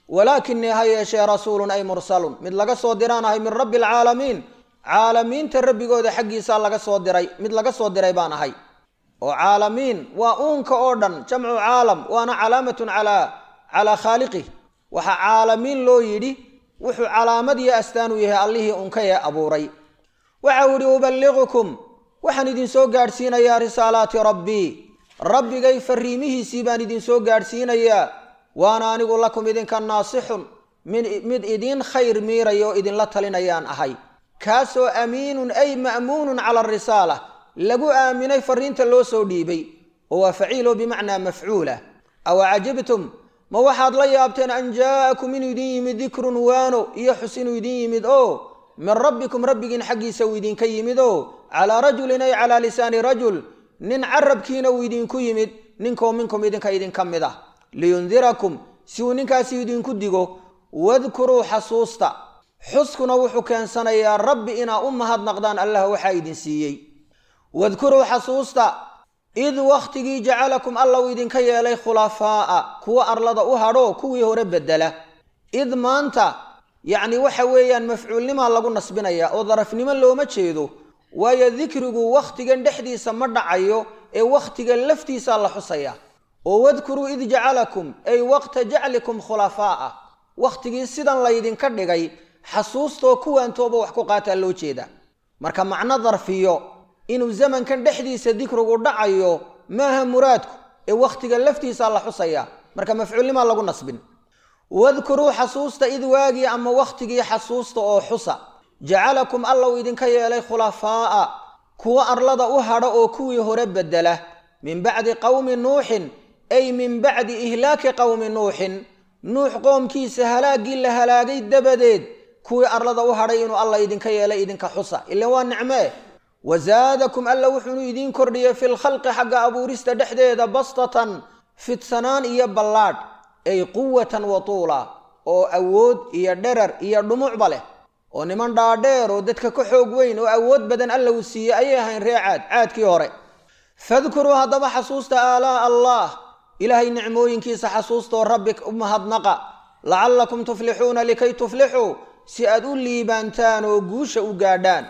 walaakinii ha yeeshee rasuulun ay mursalun mid laga soo diraanahay min rabbi alcaalamiin caalamiinta rabbigooda xaggiisaa laga soo diray mid laga soo diray baan ahay oo caalamiin waa uunka oo dhan jamcu caalam waana calaamatun calaa calaa khaaliqih waxaa caalamiin loo yidhi wuxuu calaamad iyo astaan u yahay allihii unka ee abuuray waxa uu yidhi uballigukum waxaan idinsoo gaadhsiinayaa risaalaati rabbii rabbigay fariimihiisii baan idinsoo gaadhsiinayaa waana anigu lakum idinka naasixun mid idin khayr miiraya oo idinla talinayaan ahay kaasoo amiinun ay ma'muunun cala arisaala lagu aaminay fariinta loo soo dhiibay oo waa faciilo bimacnaa mafcuula aw cajibtum ma waxaad la yaabteen an jaa'akum inuu idin yimid dikrun waano iyo xus inuu idin yimid oo min rabbikum rabbigiin xaggiisa uu idinka yimid oo calaa rajulin ay calaa lisaani rajul nin carabkiina uu idinku yimid ninkoo minkum idinka idinka mid ah liyundirakum si uu ninkaasi idinku digo wadkuruu xasuusta xuskuna wuxuu keensanayaa rabbi inaa u mahadnaqdaan allah waxaa idin siiyey wadkuruu xasuusta id wakhtigii jacalakum alla uu idinka yeelay khulafaa'a kuwa arlada u hadho kuwii hore bedela id maanta yacni waxa weeyaan mafcuulnimaa lagu nasbinayaa oo darafnimo looma jeedo waayo dikrigu wakhtigan dhexdiisa ma dhacayo ee wakhtiga laftiisaa la xusaya oo wadkuruu id jacalakum ay waqta jaclikum khulafaa'a wakhtigii sidan laydinka dhigay xasuustoo kuwaantooba wax ku qaataa loo jeeda marka macno darfiyo inuu zamankan dhexdiisa dikrigu dhacayo maaha muraadku ee wakhtiga laftiisaa la xusaya marka mafcuulnimaa lagu nasbin wadkuruu xasuusta id waagii ama wakhtigii xasuusta oo xusa jacalakum alla uu idinka yeelay khulafaa'a kuwa arlada u hadha oo kuwii hore bedela min bacdi qowmi nuuxin ay min bacdi ihlaaki qowmi nuuxin nuux qoomkiisa halaaggii la halaagay dabadeed kuwii arlada u hadhay inuu alla idinka yeelay idinka xusa ilaan waa nicmee wazaadakum alla wuxuunu idiin kordhiyey fi lkhalqi xagga abuurista dhexdeeda bastatan fidsanaan iyo ballaadh ay quwatan wa tuula oo awood iyo dherar iyo dhumucba leh oo niman dhaadheer oo dadka ka xoog weyn oo awood badan alla uu siiyey ayay ahayn ree caad caadkii hore fadkuruu haddaba xasuusta aalaa allah ilaahay nicmooyinkiisa xasuustoo rabbi u mahadnaqa lacallakum tuflixuuna likay tuflixuu si aad u liibaantaan oo guusha u gaadhaan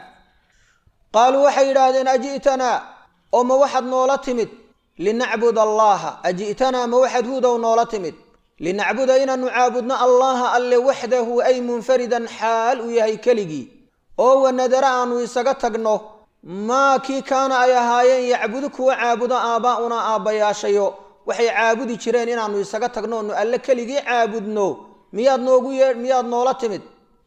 qaaluu waxay yidhaahdeen aji'tanaa oo ma waxaad noola timid linacbud allaha aji'tanaa ma waxaad huudow noola timid linacbuda inaanu caabudno allaha alle waxdahu ay munfaridan xaal uu yahay keligii oo wanadara aanu isaga tagno maa kii kaana ay ahaayeen yacbudu kuwa caabudo aabbaa'unaa aabbayaashayo waxay caabudi jireen inaannu isaga tagno onu alle keligii caabudno miyaad noogu yee miyaad noola timid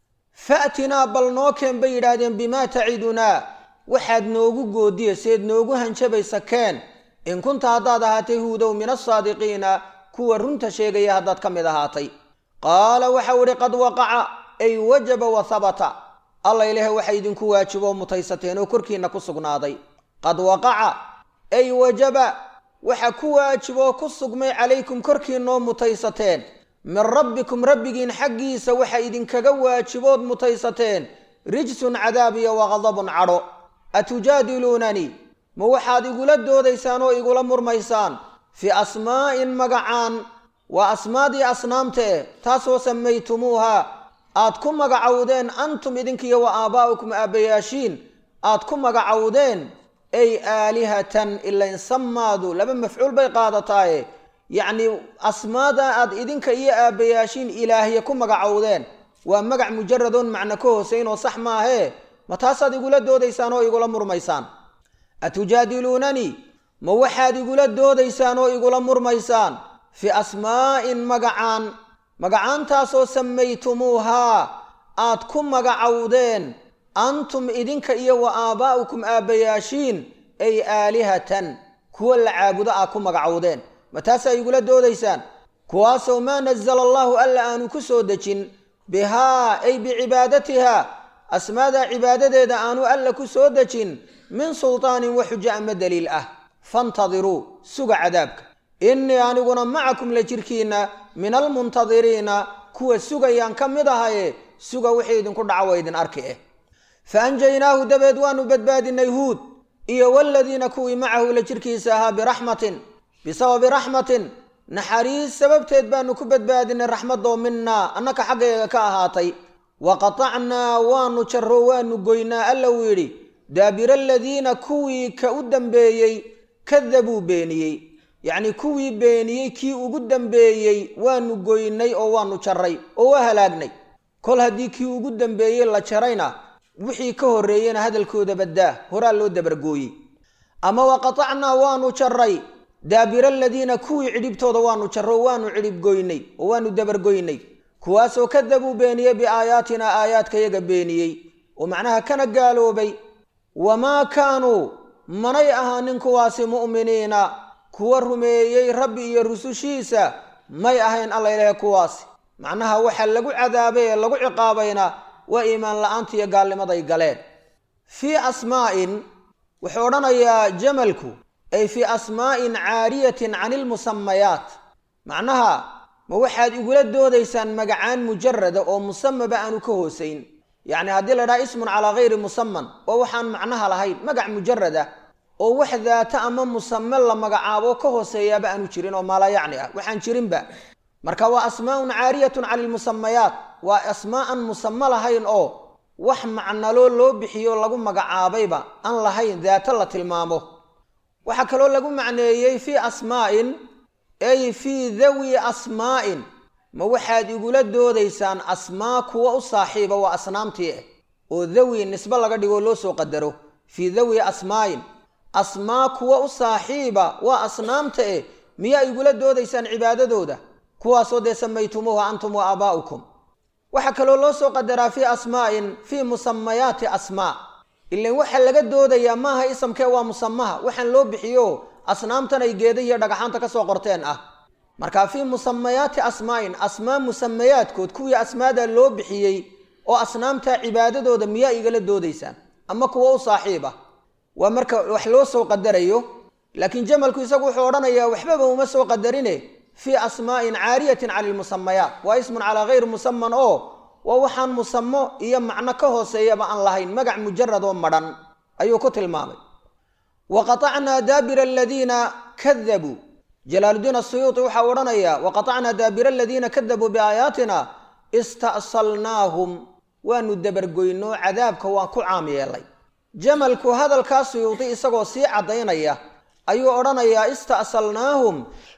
fa'tinaa bal noo keen bay yidhaahdeen bimaa tacidunaa waxaad noogu goodiya seed noogu hanjabaysa keen in kunta haddaad ahaatay huudow min asaadiqiina kuwa runta sheegaya haddaad ka mid ahaatay qaala waxau idhi qad waqaca ay wajaba wa habata alla ilaahay waxa idinku waajiboo mutaysateen oo korkiinna ku sugnaaday qad waqaca ay wajaba waxa ku waajiboo ku sugmay calaykum korkiinnoo mutaysateen min rabbikum rabbigiin xaggiisa waxa idinkaga waajibood mutaysateen rijsun cadaab iyo waqadabun cadho atujaadiluunanii ma waxaad igula doodaysaan oo igula murmaysaan fii asmaa'in magacaan waa asmaadii asnaamta eh taasoo samaytumuuha aad ku magacowdeen antum idinkiiyo wa aabaa'ukum aabbayaashiin aad ku magacowdeen ay aalihatan ilayn samaadu laba mafcuul bay qaadataaye yacni asmaada aad idinka iyo aabbayaashiin ilaahye ku magacowdeen waa magac mujaradoon macno ka hooseyn oo sax maahee ma taasaad igula doodaysaan oo igula murmaysaan atujaadiluunanii ma waxaad igula doodaysaan oo igula murmaysaan fii asmaa'in magacaan magacaantaasoo samaytumuuhaa aad ku magacowdeen antum idinka iyo wa aabaa'ukum aabbayaashiin ay aalihatan kuwa la caabudo aad ku magacowdeen ma taasaa igula doodaysaan kuwaasoo maa nazala allaahu alla aanu ku soo dejin bihaa ay bicibaadatihaa asmaada cibaadadeeda aanu alla ku soo dejin min sultaanin wa xuja ama daliil ah fantadiruu suga cadaabka innii aniguna macakum la jirkiinna min almuntadiriina kuwa sugayaan ka mid ahaye suga wixii idinku dhaca wa idin arki eh fa anjaynaahu dabeed waanu badbaadinay huud iyo waladiina kuwii macahu la jirkiisa ahaa biraxmatin bisababi raxmatin naxariis sababteed baanu ku badbaadinay raxmadoo minaa annaka xaggayga ka ahaatay waqatacnaa waanu jarro waanu goynaa alla uu yidhi daabira aladiina kuwii ka u dambeeyey kadabuu beeniyey yacnii kuwii beeniyey kii ugu dambeeyey waanu goynay oo waanu jarray oo waa halaagnay kol haddii kii ugu dambeeyey la jarayna wixii ka horreeyena hadalkooda baddaa horaa loo dabargooyey ama waqatacnaa waanu jarray daabira aladiina kuwii cidhibtooda waanu jarro waanu cidhib goynay oo waanu dabargoynay kuwaasoo kadabuu beeniyey biaayaatinaa aayaadkayaga beeniyey oo macnaha kana gaaloobay wamaa kaanuu manay ahaanin kuwaasi mu'miniina kuwa rumeeyey rabbi iyo rusushiisa may ahayn alla ilaahay kuwaasi macnaha waxa lagu cadaabay ee lagu ciqaabayna waa iimaan la'aanta iyo gaalnimaday galeen fii asmaa'in wuxuu odhanayaa jamalku ay fii asmaa'in caariyatin cani ilmusamayaat macnaha ma waxaad igula doodaysaan magacaan mujarada oo musamaba aanu ka hoosayn yacni haddii la dhaha ismun calaa hayri musaman oo waxaan macnaha lahayn magac mujarada oo wax daata ama musame la magacaabo ka hooseeyaaba aanu jirin oo maalaa yacni ah waxaan jirinba marka waa asmaa'un caariyatun cani ilmusamayaat waa asmaa'an musame lahayn oo wax macnaloo loo bixiyo lagu magacaabayba aan lahayn daata la tilmaamo waxaa kaloo lagu macneeyey fii asmaa'in ay fii dawi asmaa'in ma waxaad igula doodaysaan asmaa kuwa u saaxiiba waa asnaamtii ah oo dawi nisbe laga dhigoo loo soo qadaro fii dawi asmaa'in asmaa kuwa u saaxiiba waa asnaamta eh miyaa igula doodaysaan cibaadadooda kuwaasoo dee samaytumuuha antum wa aabaa'ukum waxaa kaloo loo soo qadaraa fii asmaa'in fii musamayaati asmaa ilaan waxa laga doodayaa maaha isamkee waa musamaha waxaan loo bixiyo asnaamtan ay geeda iyo dhagaxaanta ka soo qorteen ah marka fii musamayaati asmaa'in asmaa musamayaadkood kuwii asmaada loo bixiyey oo asnaamta cibaadadooda miyaa igala doodaysaan ama kuwa u saaxiiba waa marka wax loo soo qadarayo laakiin jamalku isagu wuxuu odhanayaa waxbaba uma soo qadarine fii asmaa'in caariyatin cala ilmusamayaat waa ismun calaa hayri musaman oo waa waxaan musamo iyo macno ka hooseeyaba aan lahayn magac mujarad oo madhan ayuu ku tilmaamay waqatacnaa daabira aladiina kadabuu jalaaludiin asuyuuti waxaa odhanayaa waqatacnaa daabira aladiina kadabuu biaayaatina ista'salnaahum waanu dabargoynoo cadaabka waan ku caam yeelay jamalku hadalkaa suyuuti isagoo sii caddaynaya ayuu odhanayaa ista'salnaahum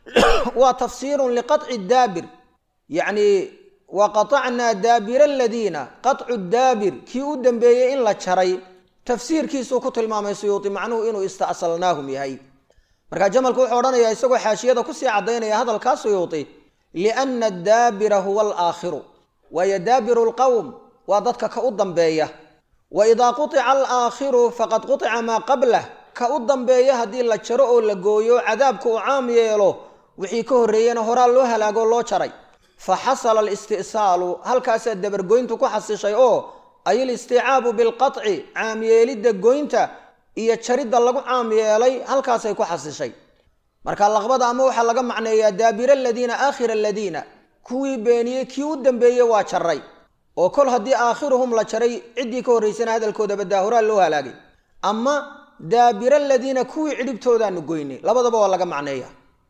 waa tafsiirun liqaطci daabir yacni waqatacnaa daabira aladiina qaطcu daabir kii u dambeeyey in la jaray tafsiirkiisuu ku tilmaamay suyuuti macnuhu inuu ista'salnaahum yahay marka jamalku wuxuu odhanayaa isagoo xaashiyada kusii caddaynaya hadalkaa suyuuti lianna daabira huwa alaakhiru waayo daabiru lqowm waa dadka ka u dambeeya wa idaa qutica alaakhiru faqad qutica maa qablah ka u dambeeya haddii la jaro oo la gooyo cadaabka uu caam yeelo wixii ka horreeyena horaa loo halaagoo loo jaray fa xasala alisti'saalu halkaasaa dabargoyntu ku xasishay oo ay alisticaabu bilqaطci caamyeelidda goynta iyo jaridda lagu caam yeelay halkaasay ku xasishay marka laqbada ama waxaa laga macneeyaa daabira aladiina aakhira aladiina kuwii beeniyey kii u dambeeyey waa jaray oo kol haddii aakhiruhum la jaray ciddii ka horraysana hadalkooda baddaa horaa loo halaagay ama daabira aladiina kuwii cidhibtoodaanu goynay labadaba waa laga macneeya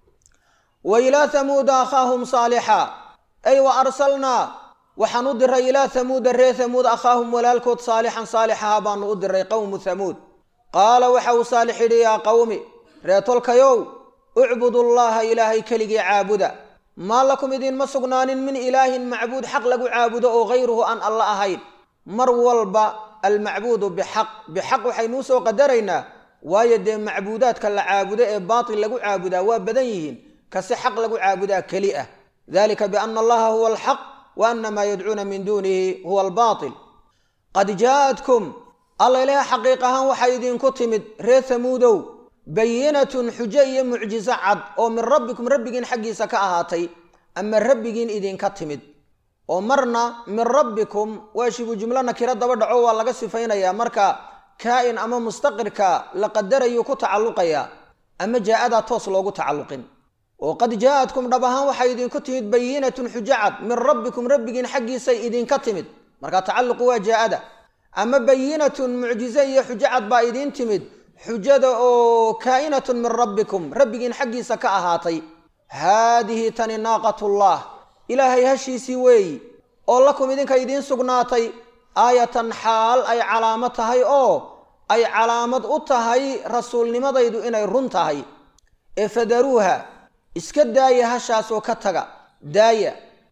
wa ilaa hamuuda akhaahum saalixa ay wa arsalnaa waxaan u diray ilaa hamuuda ree hamuud akhaahum walaalkood saalixan saalixaha baanu u diray qowmu hamuud qaala waxa uu saalix yidhi yaa qowmi ree tolkayow ucbudu llaha ilaahay keligii caabuda maa lakum idinma sugnaanin min ilaahin macbuud xaq lagu caabudo oo hayruhu aan alla ahayn mar walba almacbuudu bixaq bixaq waxaynuu soo qadaraynaa waayo dee macbuudaadka la caabudo ee baatil lagu caabudaa waa badan yihiin kase xaq lagu caabudaa keli ah dalika biana allaha huwa alxaq wa ana maa yadcuuna min duunihi huwa albaatil qad jaa'atkum alla ilaha xaqiiq ahaan waxay idinku timid reer hamuudow bayinatun xujo iyo mucjiso cad oo min rabbikum rabbigiin xaggiisa ka ahaatay ama rabbigiin idinka timid oo marna min rabbikum waa shibu jumlo nakiro daba dhaco waa laga sifaynayaa marka kaa'in ama mustaqirka la qadarayuu ku tacalluqayaa ama jaa-adaa toos loogu tacalluqin oo qad jaa'atkum dhab ahaan waxay idinku timid bayinatun xujo cad min rabbikum rabbigiin xaggiisay idinka timid marka tacalluqu waa jaa-ada ama bayinatun mucjizo iyo xujo cad baa idiin timid xujada oo kaa'inatun min rabbikum rabbigiin xaggiisa ka ahaatay haadihi tani naaqatullah ilaahay hashiisii weeyi oo lakum idinka idiin sugnaatay aayatan xaal ay calaamad tahay oo ay calaamad u tahay rasuulnimadaydu inay run tahay ee fadaruuha iska daaya hashaas oo ka taga daaya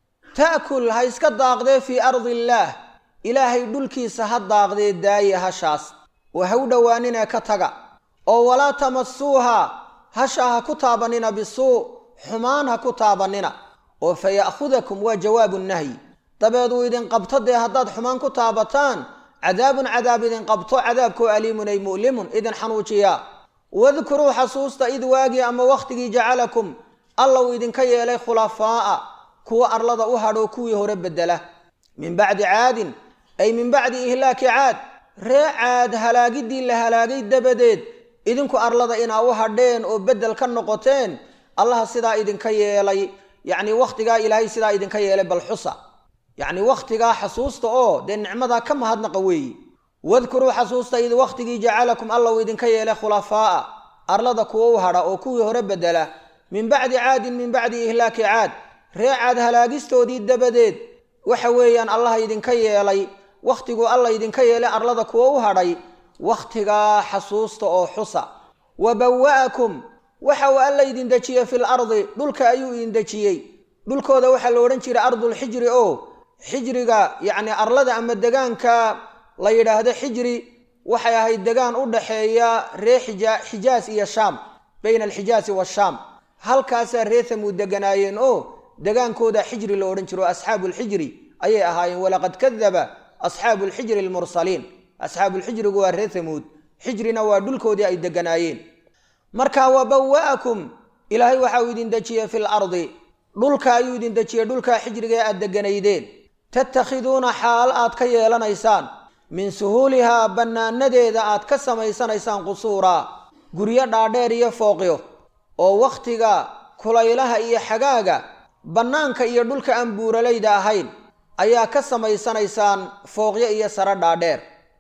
ta'kul ha iska daaqdee fii ardi illaah ilaahay dhulkiisa ha daaqdee daaya hashaas oo ha u dhowaanina ka taga oo walaa tamassuuha hashaa ha ku taabanina bisuu xumaan ha ku taabanina oo fa ya'khudakum waa jawaabu nahyi dabeed uu idin qabto dee haddaad xumaan ku taabataan cadaabun cadaab idin qabto cadaabkoo aliimun ay mu'limun idin xanuujiyaa wadkuruu xasuusta id waagii ama wakhtigii jacalakum alla uu idinka yeelay khulafaa'a kuwa arlada u hadhoo kuwii hore bedela min bacdi caadin ay min bacdi ihlaaki caad ree caad halaagiddii la halaagay dabadeed idinku arlada inaa u hadheen oo beddel ka noqoteen allaha sidaa idinka yeelay yacni wakhtigaa ilaahay sidaa idinka yeelay bal xusa yacni wakhtigaa xasuusta oo dee nicmadaa ka mahadnaqa weeyi wadkuruu xasuusta id wakhtigii jacalakum alla uu idinka yeelay khulafaa'a arlada kuwa u hadha oo kuwii hore bedela min bacdi caadin min bacdi ihlaaki caad ree caad halaagistoodii dabadeed waxa weeyaan allaha idinka yeelay wakhtiguu alla idinka yeelay arlada kuwa u hadhay wakhtigaa xasuusta oo xusa wa bawa'akum waxa uu alla idin dejiyey fil ardi dhulka ayuu idin dejiyey dhulkooda waxaa la odhan jiray ardulxijri oo xijriga yacni arlada ama degaanka la yidhaahdo xijri waxay ahayd degaan u dhaxeeya ree xijaas iyo shaam bayna alxijaasi waashaam halkaasaa ree hamuud deganaayeen oo degaankooda xijri la odhan jiro o asxaabu lxijri ayay ahaayeen walaqad kadaba asxaabu lxijri almursaliin asxaabuulxijrigu waa ree hamuud xijrina waa dhulkoodii ay deganaayeen marka wa bawa'akum ilaahay waxa uu idin dejiyey fil ardi dhulka ayuu idin dejiyey dhulkaa xijriga ee aad deganaydeen tattakhiduuna xaal aad ka yeelanaysaan min suhuulihaa bannaanadeeda aad ka samaysanaysaan qusuuraa guryo dhaadheer iyo fooqyo oo wakhtiga kulaylaha iyo xagaaga bannaanka iyo dhulka aan buuralayda ahayn ayaa ka samaysanaysaan fooqyo iyo sare dhaadheer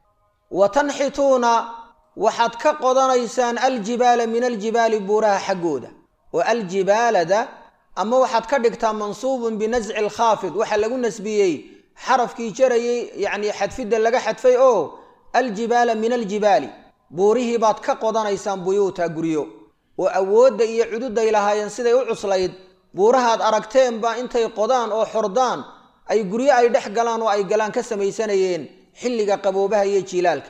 wa tanxituuna waxaad ka qodanaysaan aljibaala min aljibaali buuraha xaggooda oo aljibaalada ama waxaad ka dhigtaa mansuubun binasci alkhaafid waxaa lagu nasbiyey xarafkii jarayay yacni xadfidda laga xadfay oo aljibaala min aljibaali buurihii baad ka qodanaysaan buyuuta guryo oo awoodda iyo cududay lahaayeen siday u cuslayd buurahaad aragteenba intay qodaan oo xordaan ay guryo ay dhex galaan oo ay galaan ka samaysanayeen xilliga qaboobaha iyo jiilaalka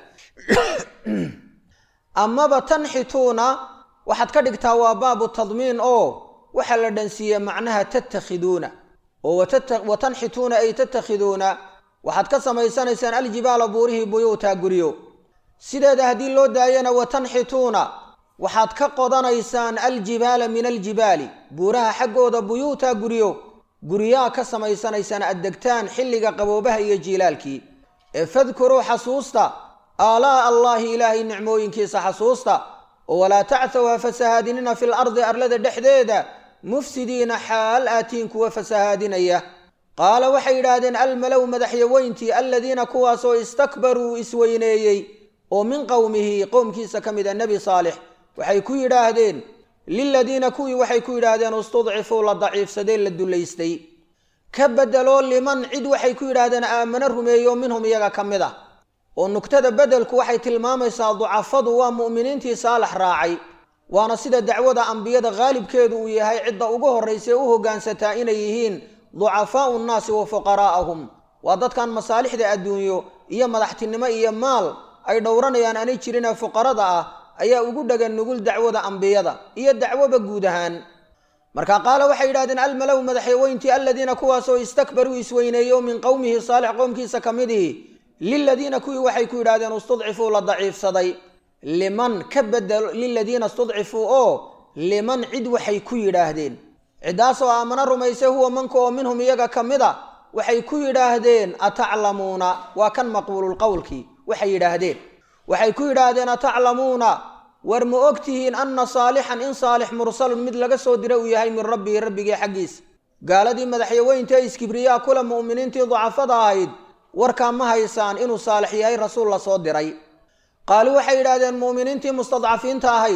amaba tanxituuna waxaad ka dhigtaa waa baabu tadmiin oo waxaa la dhansiiye macnaha tattakhiduuna oo watanxituuna ay tattakhiduuna waxaad ka samaysanaysaan aljibaala buurihii buyuuta guryo sideeda haddii loo daayana watanxituuna waxaad ka qodanaysaan aljibaala min aljibaali buuraha xaggooda buyuuta guryo guryaa ka samaysanaysaan addegtaan xilliga qaboobaha iyo jiilaalkii ee fadkuruu xasuusta aalaa'a allaahi ilaahay nicmooyinkiisa xasuusta oo walaa tacthaw ha fasahaadinina fil ardi arlada dhexdeeda mufsidiina xaal aatiin kuwa fasahaadinaya qaala waxay yidhaahdeen almalow madaxyaweyntii aladiina kuwaasoo istakbaruu isweyneeyey oo min qowmihi qowmkiisa ka mid a nebi saalix waxay ku yidhaahdeen liladiina kuwii waxay ku yidhaahdeen istudcifuu la daciifsadee la dullaystay ka beddeloo liman cid waxay ku yidhaahdeen aamano rumeeyo minhum iyaga ka mid ah oo nugtada beddelku waxay tilmaamaysaa ducafadu waa mu'miniintii saalax raacay waana sida dacwada ambiyada qaalibkeedu uu yahay cidda ugu horraysay u hoggaansataa inay yihiin ducafaa'u nnaasi wa fuqaraa'ahum waa dadkan masaalixda adduunyo iyo madaxtinimo iyo maal ay dhowranayaan aanay jirinee fuqarada ah ayaa ugu dhagan nugul dacwada ambiyada iyo dacwoba guud ahaan marka qaala waxay yidhahdeen almalow madaxyaweyntii aladiina kuwaasoo istakbaruu isweyneeyo min qowmihi saalix qowmkiisa ka midihi liladiina kuwii waxay ku yidhahdeen istudcifuu la daciifsaday liman ka bedelo liladiina istudcifuu oo liman cid waxay ku yidhaahdeen ciddaasoo aamana rumaysay huwa manka oo minhum iyaga ka mid a waxay ku yidhaahdeen ataclamuuna waa kan maqbuululqowlkii waxay yidhaahdeen waxay ku yidhaahdeen ataclamuuna war ma og tihiin anna saalixan in saalix mursalun mid laga soo dira uu yahay min rabbihi rabbigii xaggiisa gaaladii madaxyaweynta iskibriyaa kula mu'miniintii dacafada ahayd warkaa ma haysaan inuu saalix yahay rasuul la soo diray qaaluu waxay yidhaahdeen mu'miniintii mustadcafiinta ahayd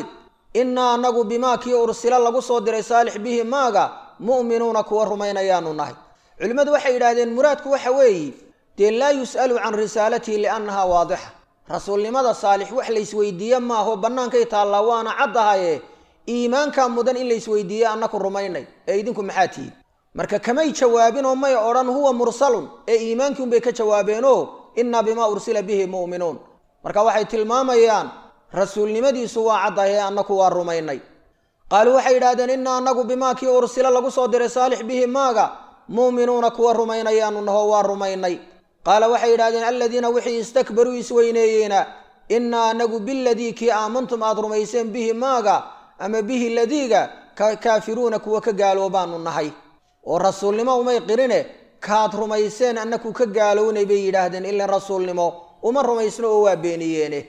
innaa anagu bimaa kii ursila lagu soo diray saalix bihi maaga mu'minuuna kuwa rumaynayaanu nahay culimmadu waxay yidhaahdeen muraadku waxa weeye dee laa yus'alu can risaalatihi liannahaa waadixa rasuulnimada saalix wax laysweydiiye maaho bannaankay taallaa waana caddahaye iimaankaa mudan in laysweydiiye annaku rumaynay ee idinku maxaa tihiin marka kamay jawaabinoo may odhan huwa mursalun ee iimaankii unbay ka jawaabeenoo innaa bimaa ursila bihi mu'minuun marka waxay tilmaamayaan rasuulnimadiisu waa caddahaye annaku waa rumaynay qaaluu waxay yidhahdeen innaa annagu bimaa kii ursila lagu soo diray saalix bihi maaga mu'minuuna kuwa rumaynayaanu naho waa rumaynay qaala waxay yidhahdeen aladiina wixii istakbaruu isweyneeyeena innaa anagu biladii kii aamantum aad rumayseen bihi maaga ama bihi ladiiga kaafiruuna kuwa ka gaaloobaanu nahay oo rasuulnimo umay qirine kaad rumayseen annaku ka gaalownay bay yidhaahdeen ilan rasuulnimo uma rumaysno oo waa beeniyeene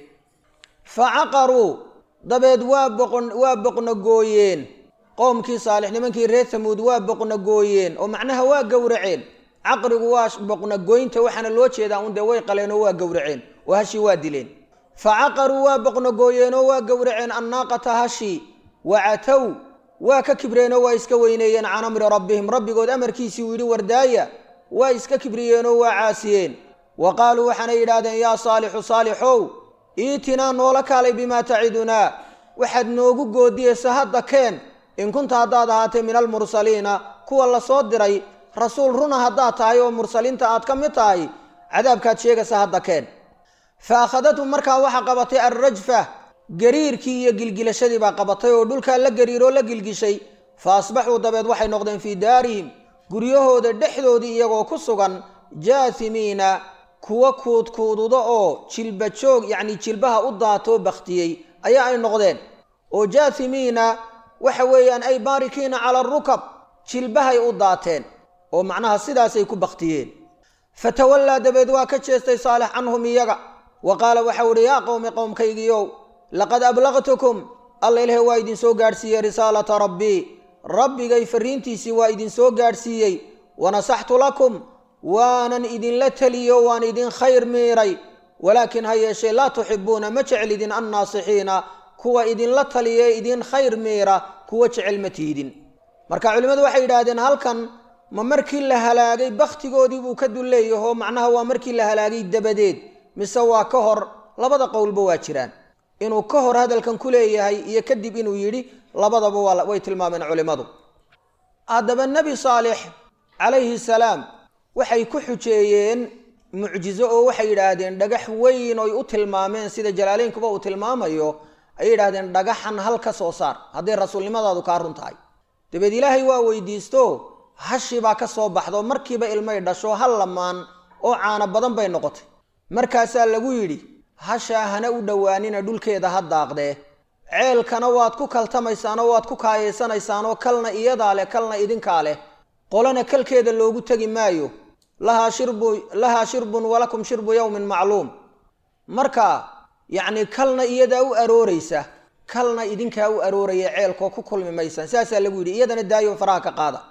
fa caqaruu dabeed waa boqon waa boqnogooyeen qoomkii saalix nimankii reer tamuud waa boqnogooyeen oo macnaha waa gowraceen caqrigu waa boqnogooynta waxaana loo jeedaa un dee way qaleen oo waa gowraceen oo hashii waa dileen fa caqaruu waa boqnogooyeen oo waa gowraceen annaaqata hashii wacatow waa ka kibreenoo waa iska weyneeyeen can amri rabbihim rabbigood amarkiisii uu yidhi wardaaya waa iska kibriyeenoo waa caasiyeen wa qaaluu waxaanay yidhaahdeen yaa saalixu saalixow iitinaa noola kaalay bimaa tacidunaa waxaad noogu goodiyeysa hadda keen in kunta haddaad ahaatay min almursaliina kuwa la soo diray rasuul runa haddaad tahay oo mursaliinta aad ka mid tahay cadaabkaad sheegaysa hadda keen fa akhadathum markaa waxa qabatay alrajfa gariirkii iyo gilgilashadii baa qabatay oo dhulkaa la gariiroo la gilgishay fa asbaxuu dabeed waxay noqdeen fii daarihim guryahooda dhexdoodii iyagoo ku sugan jaasimiina kuwa kuudkuududa oo jilba joog yacni jilbaha u daatoo bakhtiyey ayaa ay noqdeen oo jaasimiina waxa weeyaan ay baarikiina cala arukab jilbahay u daateen oo macnaha sidaasay ku bakhtiyeen fatawallaa dabeed waa ka jeestay saalix canhum iyaga wa qaala waxau idhi yaa qowmi qowmkaygiiow laqad ablaqtukum alla ilahe waa idinsoo gaadhsiiyey risaalata rabbii rabbigay farriintiisii waa idinsoo gaadhsiiyey wanasaxtu lakum waanan idinla teliyo waan idin khayr miiray walaakin ha yeeshee laa tuxibuuna ma jecel idin annaasixiina kuwa idinla taliyee idin khayr miira kuwa jecel ma tiidin marka culimmadu waxay yidhaahdeen halkan ma markii la halaagay bakhtigoodii buu ka dulleeyahoo macnaha waa markii la halaagay dabadeed mise waa ka hor labada qowlba waa jiraan inuu ka hor hadalkan ku leeyahay iyo kadib inuu yidhi labadaba waa way tilmaameen culimmadu haddaba nebi saalix calayhi salaam waxay ku xujeeyeen mucjizo oo waxay yidhaahdeen dhagax weyn oy u tilmaameen sida jalaaleynkuba uu tilmaamayo ay yidhaahdeen dhagaxan hal ka soo saar hadday rasuulnimadaadu kaa run tahay dabeed ilaahay waa weydiisto hashi baa ka soo baxdo markiiba ilmay dhasho hal lamaan oo caano badan bay noqotay markaasaa lagu yidhi hashaa hana u dhowaanina dhulkeeda ha daaqdee ceelkana waad ku kaltamaysaanoo waad ku kaayaysanaysaan kalna iyadaa leh kalna idinkaa leh qolana kalkeeda loogu tegi maayo lahaa shirbu lahaa shirbun walakum shirbu yawmin macluum marka yacni kalna iyadaa u arooraysa kalna idinkaa u arooraya ceelkoo ku kulmi maysaan saasaa lagu yidhi iyadana daayo faraha ka qaada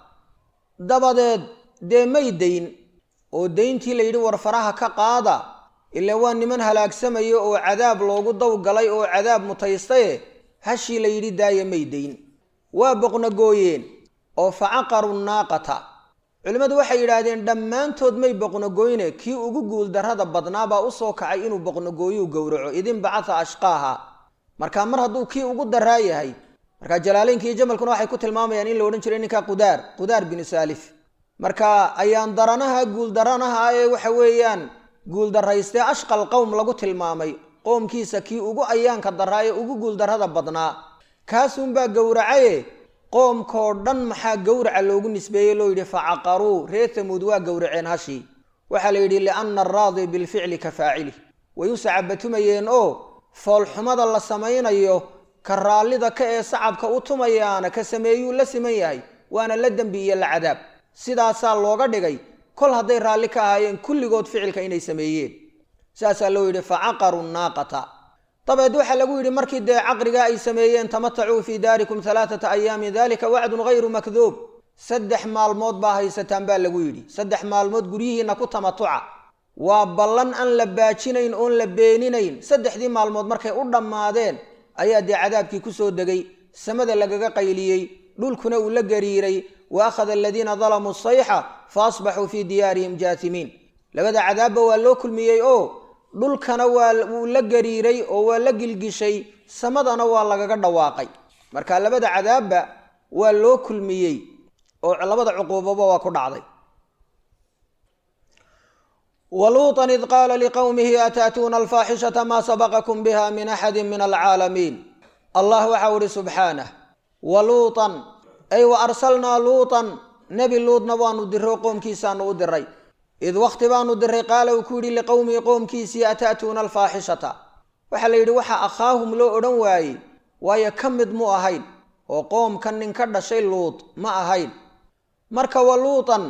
dabadeed dee may dayn oo dayntii la yidhi war faraha ka qaada ilaa waa niman halaagsamayo oo cadaab loogu dawgalay oo cadaab mutaystaye hashii la yidhi daaya may dayn waa boqnogooyeen oo facaqaru naaqata culimmadu waxay yidhaahdeen dhammaantood may boqnogooyne kii ugu guuldarrada badnaabaa u soo kacay inuu boqnogooyuu gowraco idin bacatha ashqaaha markaa mar hadduu kii ugu daraa yahay markaa jalaaleynka iyo jamalkuna waxay ku tilmaamayaan in la odhan jiray ninkaa qudaar qudaar binu saalif marka ayaan daranaha guuldaranaha ee waxa weeyaan guuldarraystee ashqal qowm lagu tilmaamay qoomkiisa kii ugu ayaanka daraa ee ugu guuldarrada badnaa kaasuunbaa gowracaye qoomkoo dhan maxaa gowraca loogu nisbeeyey loo yidhi facaqaruu reer tamuud waa gowraceen hashii waxaa la yidhi lianna araadi bilficli ka faacili way u sacabatumayeen oo foolxumada la samaynayo ka raallida ka ee sacabka u tumayaana ka sameeyuu la siman yahay waana la dembi iyo la cadaab sidaasaa looga dhigay kol hadday raalli ka ahaayeen kulligood ficilka inay sameeyeen saasaa loo yidhi facaqaru naaqata dabeed waxaa lagu yidhi markii dee caqrigaa ay sameeyeen tamatacuu fii daarikum alaaata ayaamin dalika wacdun hayru makduub saddex maalmood baa haysataan baa lagu yidhi saddex maalmood guryihiinna ku tamatuca waa ballan aan la baajinayn oon la beeninayn saddexdii maalmood markay u dhammaadeen ayaa dee cadaabkii ku soo degay samada lagaga qayliyey dhulkuna uu la gariiray wa akhada aladiina dalamuu sayxa fa asbaxuu fii diyaarihim jaatimiin labada cadaabba waa loo kulmiyey oo dhulkana waa wuu la gariiray oo waa la gilgishay samadana waa lagaga dhawaaqay marka labada cadaabba waa loo kulmiyey oo labada cuquubaba waa ku dhacday ولوطا إذ قال لقومه أتأتون الفاحشة ما سبقكم بها من أحد من العالمين الله وحور سبحانه ولوطا أي وأرسلنا لوطا نبي لوط نبان دري قوم كيسان ودري إذ وقت بان دري قال وكوري لقومي قوم كيسي أتأتون الفاحشة وحل يدي وحا أخاهم لو أدنواي ويكمد مو أهين وقوم كان ننكد شيء لوط ما أهين مركا ولوطا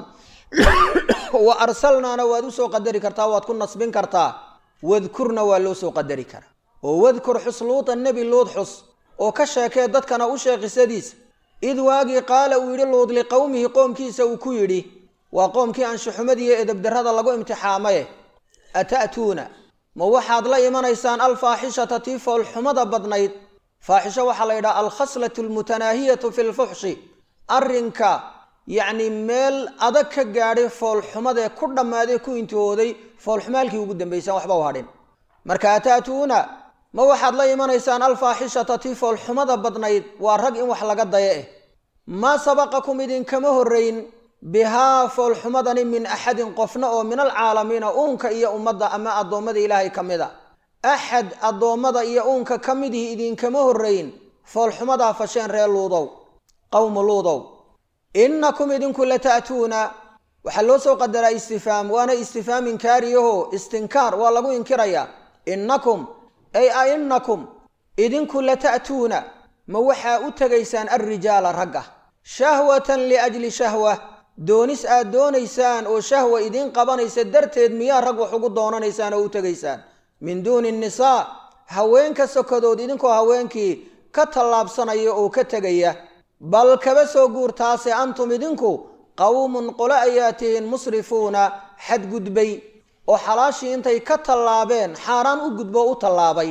وأرسلنا وادو سو قدري كرتا واد كن نصبين كرتا واذكرنا ولو سو قدري كرا واذكر حس لوط النبي لوط حس او كشاكي ددكنا او شيخيسديس اذ واقي قال ويري لوط لقومه قوم كيسا وكو يري وقوم كي ان شحمديه ادب درada lagu imtixaamay ataatuna ma waxaad la imanaysan alfaaxishata tifal xumada badnayd faaxisha waxa la yiraahdaa alkhaslatu almutanahiyatu fil fuhshi arrinka يعني ميل أدك جاري فول حمد كل ما ذي كوين تودي فول حمالك يوجد بيسان وحبا وهارين مركاتاتونا ما واحد لا يمن إنسان الفاحشة تفول حمد بدنيد والرجع وحلقة ضيئه ما سبقكم إذن كمهرين بها فول حمد من أحد قفنا أو من العالمين أنك إيا أمضى أما الضومد إلهي كمدا أحد الضومد إيا أنك كمده إذن كمهرين فول حمد فشين ريال لوضو قوم لوضو إنكم إذنكم لتأتون وحلو سو قدر استفهام وانا استفهام إنكاريه استنكار والله إنكاريا إنكم أي أئنكم إذنكم لتأتون موحى أتغيسان الرجال رقة شهوة لأجل شهوة دونيس دونيسان أو شهوة إذن قبانيس درت إدميا رقو حقود دونانيسان أو أتغيسان من دون النساء هوينك سكدود إذنكم هوينك كتلاب صنعي أو كتغيا بل كبسو قورتاسي أنتم إذنكو قوم قلائياتين مصرفون حد قدبي وحلاشي انتي كتلابين حاران قدبو تلابي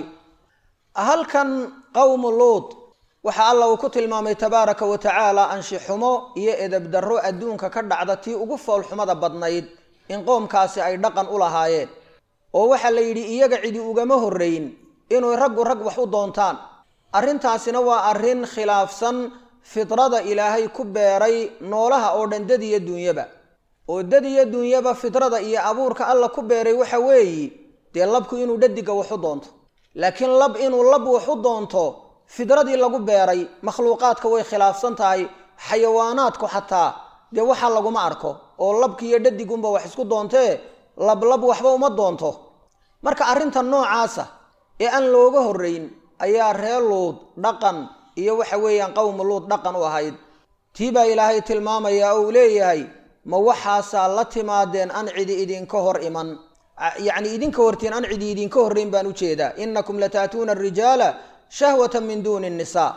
هل كان قوم اللوط وحا الله وكتل مامي تبارك وتعالى أنشي حمو يأذب درو أدونك كردعدتي وقفوا الحمد بدنايد إن قوم كاسي أي دقن أولاهايين ووحا ليدي إيقعدي أغمه الرين إنو يرقو رقو حو دونتان أرين تاسنا وأرين خلافسا fitrada ilaahay ku beeray noolaha oo dhan dadiya dunyaba oo dadiya dunyaba fitrada iyo abuurka alla ku beeray waxa weeyi de labku inuu dadiga wuxu doonto laakiin lab inuu lab wuxu doonto fitradii lagu beeray makhluuqaadka way khilaafsan tahay xayawaanaadku xataa de waxa lagu ma arko oo labki iyo dadigunba wax isku doontee lab lab waxba uma doonto marka arinta noocaasa ee aan looga horeyn ayaa reelood dhaqan iyo waxa weeyaan qowm luud dhaqan u ahayd tiiba ilaahay tilmaamaya oo leeyahay ma waxaasa la timaadeen an cidi idin ka hor iman yaani idin ka hortiin an cidi idin ka horreyn baan u jeedaa innakum latatuna ar-rijala shahwatan min duni an-nisaa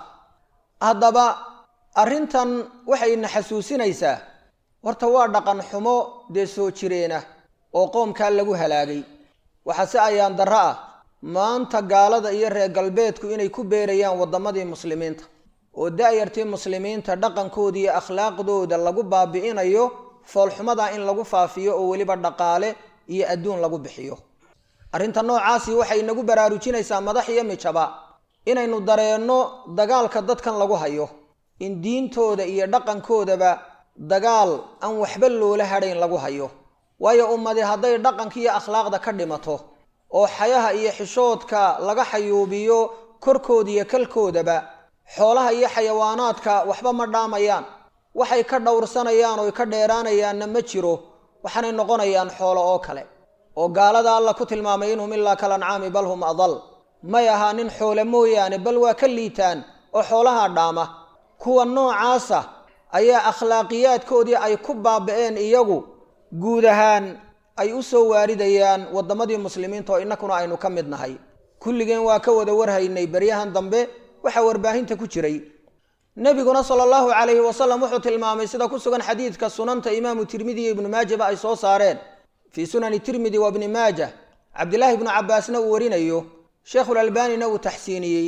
hadaba arintan waxay na xasuusinaysaa warta waa dhaqan xumo de soo jireena oo qoomka lagu halaagay waxa si ayaan daraa maanta gaalada iyo reer galbeedku inay ku beerayaan wadamadii muslimiinta oo daayartii muslimiinta dhaqankoodii iyo akhlaaqdooda lagu baabi'inayo foolxumada in lagu faafiyo oo waliba dhaqaale iyo adduun lagu bixiyo arinta noocaasi waxay nagu baraarujinaysaa madax iyo mijaba inaynu dareeno dagaalka dadkan lagu hayo in diintooda iyo dhaqankoodaba dagaal aan waxba loola hadhayn lagu hayo waayo ummadi haday dhaqanka iyo akhlaaqda ka dhimato oo xayaha iyo xishoodka laga xayuubiyo korkoodi iyo kalkoodaba xoolaha iyo xayawaanaadka waxba ma dhaamayaan waxay ka dhowrsanayaan oo ka dheeraanayaan ma jiro waxaanay noqonayaan xoolo oo kale oo gaalada alla ku tilmaamay inhum illa kalancaami bal hum adal ma yahanin xoolo mooyaane bal waa ka liitaan oo xoolaha dhaama kuwa noocaasa ayaa akhlaaqiyaadkoodii ay ku baaba'een iyagu guud ahaan ay u soo waaridayaan wadamadii muslimiinta oo inakuna aynu ka mid nahay kulligeen waa ka wada warhaynay bariyahan dambe waxa warbaahinta ku jiray nabiguna sallallahu alayhi wa sallam wuxuu tilmaamay sida ku sugan xadiidka sunanta imaam tirmidhi ibn maajah ay soo saareen fi sunan tirmidhi wa ibn maajah abdullah ibn abbasna uu warinayo sheekh al-albani uu tahsiiniyay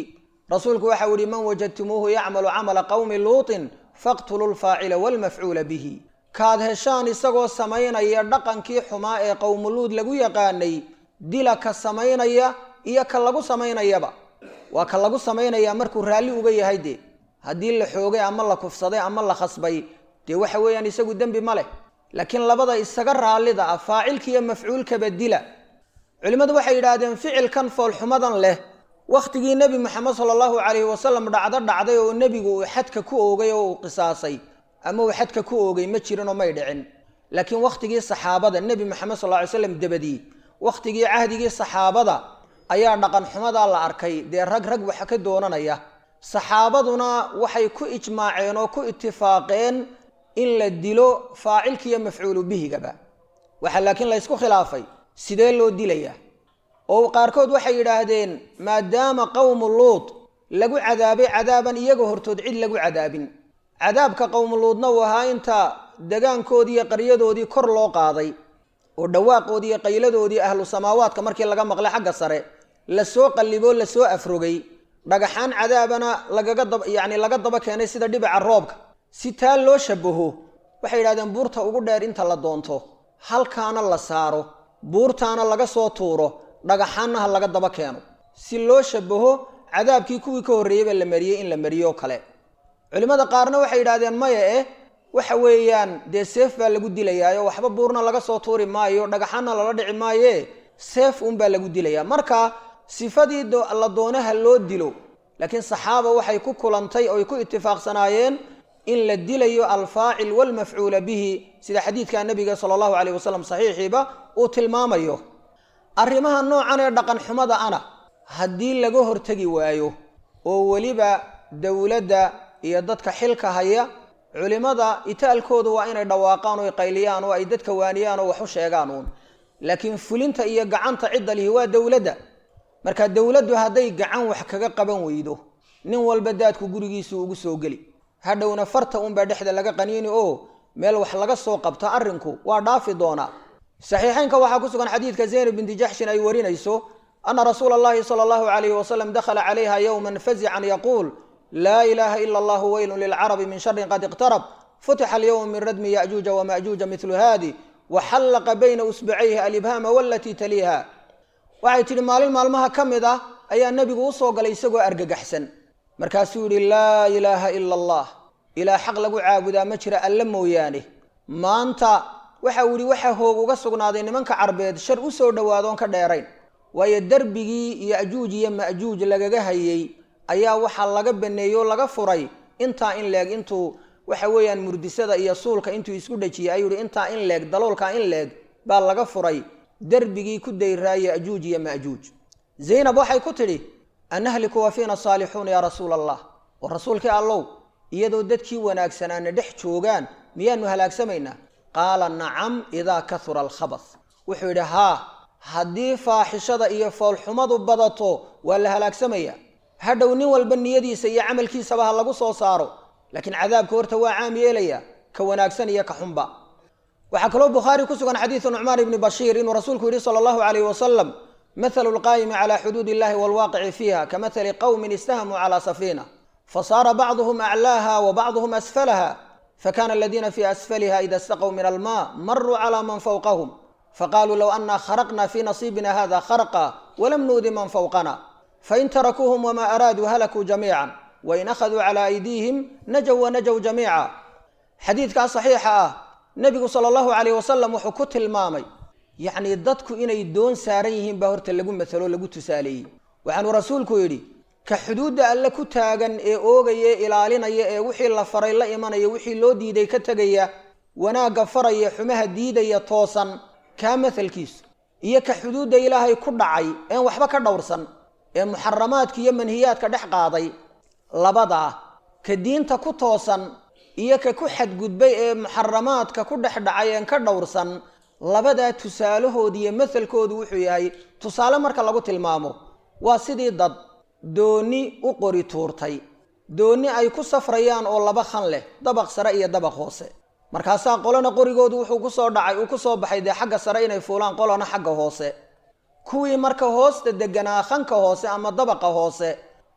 rasuulku waxa uu yidhi man wajadtumuuhu yacmalu camala qowmi luutin faqtuluu lfaacila waalmafcuula bihi kaad heshaan isagoo samaynaya dhaqankii xumaa ee qowmuluud lagu yaqaanay dila ka samaynaya iyo ka lagu samaynayaba waa ka lagu samaynaya markuu raalli uga yahay dee haddii la xoogay ama la kufsaday ama la khasbay dee waxa weeyaan isagu dembi ma leh laakiin labada isaga raallida ah faacilka iyo mafcuulkaba dila culimmadu waxay yidhaahdeen ficilkan foolxumadan leh wakhtigii nebi moxamed sala allahu calayhi wasalam dhacdo dhacday oo nebigu uu xadka ku oogay oo uu qisaasay ama uu xadka ku oogay ma jirinoo may dhicin laakiin wakhtigii saxaabada nebi moxamed sal lla ly slam dabadii wakhtigii cahdigii saxaabada ayaa dhaqan xumadaa la arkay dee rag rag wax ka doonanaya saxaabaduna waxay ku ijmaaceen oo ku itifaaqeen in la dilo faacilkiiyo mafcuulu bihigaba waxaa laakiin la ysku khilaafay sidee loo dilayaa oo qaarkood waxay yidhaahdeen maadaama qowmu luud lagu cadaabay cadaaban iyaga hortood cid lagu cadaabin cadaabka qowmu luudna uu ahaa inta degaankoodii iyo qaryadoodii kor loo qaaday oo dhawaaqoodii iyo qayladoodii ahlu samaawaadka markii laga maqlay xagga sare lasoo qalliboo lasoo afrogay dhagaxaan cadaabana lagaga dab yacni laga daba keenay sida dhibica roobka si taa loo shabaho waxay yidhahdeen buurta ugu dheer inta la doonto halkaana la saaro buurtaana laga soo tuuro dhagaxaanna ha laga daba keeno si loo shabaho cadaabkii kuwii ka horreeyeyba la mariyey in la mariyoo kale culimmada qaarna waxay yidhahdeen maya eh waxa weeyaan dee seef baa lagu dilayaayo waxba buurna laga soo tuuri maayo dhagaxaanna lala dhici maaye seef unbaa lagu dilayaa marka sifadii la doonaha loo dilo laakiin saxaaba waxay ku kulantay oy ku itifaaqsanaayeen in la dilayo alfaacil waalmafcuula bihi sida xadiidka nabiga sala allahu calayh wasalam saxiixiiba uu tilmaamayo arrimaha noocan ee dhaqan xumada ana haddii laga hortegi waayo oo weliba dowladda iyo dadka xilka haya culimada itaalkoodu waa inay dhawaaqaan oo qayliyaan oo ay dadka waaniyaan oo wax u sheegaan uun laakiin fulinta iyo gacanta cidda lihi waa dowladda marka dowladdu hadday gacan wax kaga qaban weydo nin walba daadku gurigiisu ugu soo geli hadhowna farta unbaa dhexda laga qaniini oo meel wax laga soo qabto arrinku waa dhaafi doonaa saxiixaynka waxaa ku sugan xadiidka zaynab binti jaxshin ay warinayso ana rasuula allahi sala allahu calayhi wasalam dakhala calayha yowman fazican yaquul laa ilaaha ila allahu weylun lilcarabi min sharin qad iqtarab futixa alyowm min radmi ya'juuja wama'juuja midlu haadi waxallaqa bayna usbacayhi alibhaama walatii taliiha waxay tidhi maalin maalmaha ka mid ah ayaa nebigu u soo galay isagoo argagaxsan markaasuu yidhi laa ilaaha ila allah ilaa xaq lagu caabudaa ma jira alle mooyaane maanta waxa uu yidhi waxaa hoog uga sugnaaday nimanka carbeed shar u soo dhowaadoon ka dheerayn waayo derbigii ya'juuj iyo ma'juuj lagaga hayey ayaa waxaa laga baneeyoo laga furay intaa in leeg intuu waxa weeyaan murdisada iyo suulka intuu isku dhajiyey ayuu yidhi intaa in leeg daloolkaa in leeg baa laga furay derbigii ku dayraa ya'juuj iyo ma'juuj zaynab waxay ku tidhi anahliku wa fiina saalixuuna yaa rasuula allah oo rasuulkii allow iyadoo dadkii wanaagsanaana dhex joogaan miyaanu halaagsamaynaa qaala nacam idaa kahura alkhabas wuxuu yidhi haa haddii faaxishada iyo foolxumadu badato waa la halaagsamaya hadhow nin walba niyadiisa iyo camalkiisaba ha lagu soo saaro laakiin cadaabka horta waa caam yeelaya ka wanaagsan iyo ka xunba waxaa kaloo bukhaari ku sugan xadiidu nucmaan ibni bashiir inuu rasuulku yidhi sala allahu calayhi wasalam mathalu lqaayimi calaa xuduud illahi waalwaaqici fiiha ka mathali qowmin istahamuu calaa safiina fasaara bacduhum aclaaha wa bacduhum asfalaha fakana aladiina fii asfaliha ida istaqow min almaa maruu calaa man fawqahum faqaaluu low annaa kharaqna fii nasiibina hada kharaqa walam nuudi man fawqana fain tarakuuhum wamaa araaduu halakuu jamiican wain akhaduu calaa aydiihim najow wanajow jamiica xadiidkaa saxiixa ah nebigu sala allahu calayh wasalam wuxuu ku tilmaamay yacnii dadku inay doon saaran yihiin baa horta lagu matalo lagu tusaaleeyey waxaanuu rasuulku yidhi ka xuduudda alle ku taagan ee oogaya ee ilaalinaya ee wixii la faray la imanaya wixii loo diiday ka tegaya wanaagga faraya xumaha diidaya toosan kaa mahalkiisu iyo ka xuduudda ilaahay ku dhacay een waxba ka dhowrsan ee muxaramaadka iyo manhiyaadka dhex qaaday labadaa ka diinta ku toosan iyo ka ku xadgudbay ee muxaramaadka ku dhex dhacay een ka dhowrsan labadaa tusaalahooda iyo mahalkoodu wuxuu yahay tusaale marka lagu tilmaamo waa sidii dad dooni u qori tuurtay dooni ay ku safrayaan oo laba khan leh dabaq sare iyo dabaq hoose markaasaa qolana qorigoodu wuxuu ku soo dhacay uu ku soo baxay dee xagga sare inay fuulaan qolana xagga hoose kuwii marka hoosta deganaa khanka hoose ama dabaqa hoose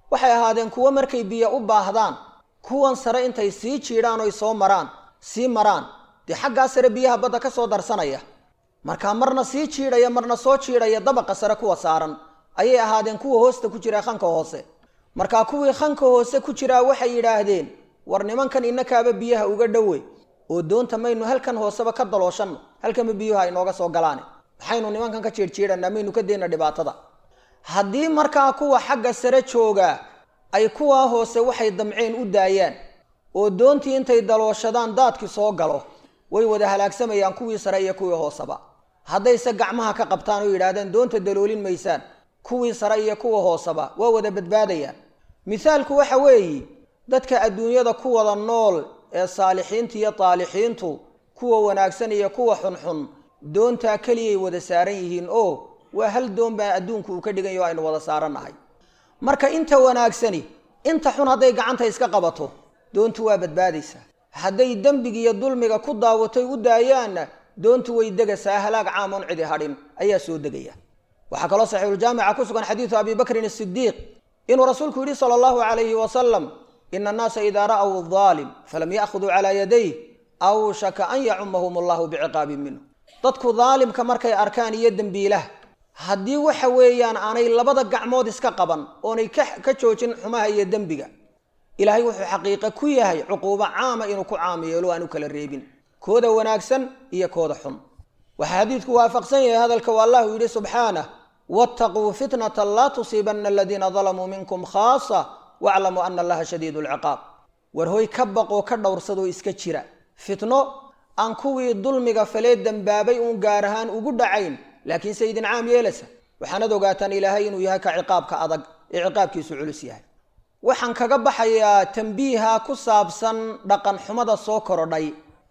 waxay ahaadeen kuwo markay biyo u baahdaan kuwan sare intay sii jiidhaan oo soo maraan sii maraan dee xaggaa sare biyaha badda ka soo darsanaya marka marna sii jiidhaya marna soo jiidhaya dabaqa sare kuwa saaran ayay ahaadeen kuwa hoosta ku jira khanka hoose marka kuwii khanka hoose ku jira waxay yiraahdeen war nimankan innakaaba biyaha uga dhowe oo doonta maynu halkan hooseba ka dalooshanno halkan biyuha inooga soo galaan maxaynu nimankan ka jeerjeeranaa maynu ka deena dhibaatada haddii markaa kuwa xagga sare jooga ay kuwa hoose waxay damceen u daayaan oo doontii intay dalooshadaan daadki soo galo way wada halaagsamayaan kuwii sare iyo kuwii hooseba haddayse gacmaha ka qabtaan oo yidhaahdaan doonta daloolin maysaan kuwii sare iyo kuwa hooseba waa wada badbaadayaan mithaalku waxa weeye dadka adduunyada ku wada nool ee saalixiinta iyo taalixiintu kuwa wanaagsan iyo kuwa xunxun doonta kaliya wada saaran yihiin oo waa hal doon baa adduunku uu ka dhigan yahay aynu wada saaranahay marka inta wanaagsani inta xun haday gacanta iska qabato doontu waa badbaadaysaa haday dambiga iyo dulmiga ku daawatay u daayaan doontu way degaysaa halaag caamon cidi hadhin ayaa soo degaya waxa kala saxiixul jaamica ku sugan xadiisu abi bakr as-siddiq inuu rasuulku yiri sallallahu alayhi wa sallam inna an-nasa idha ra'aw adh-dhalim falam ya'khudhu ala yadayhi aw shaka an ya'ummuhum Allahu bi'iqabin minhu dadku dhaalimka markay arkaan iyo dambiilaha haddii waxa weeyaan aanay labada gacmood iska qaban oonay ka joojin xumaha iyo dambiga ilaahay wuxuu xaqiiqo ku yahay cuquuba caama inuu ku caamiyeelo aanu kala reebin kooda wanaagsan iyo kooda xun waxa xadiidku waafaqsan yahay hadalka wallahu yiri subhanahu wattaquu fitnatan la tusibanna alladhina zalamu minkum khassa wa'lamu anna allaha shadidul iqab war hoy ka baqo ka dhowrsado iska jira fitno aan kuwii dulmiga falay dambaabay uun gaar ahaan ugu dhacayn laakiin sayidin caam yeelasa waxaanad ogaataan ilaahay inuu yahay ka ciqaabka adag ee ciqaabkiisu culus yahay waxaan kaga baxayaa tanbiiha ku saabsan dhaqan xumada soo korodhay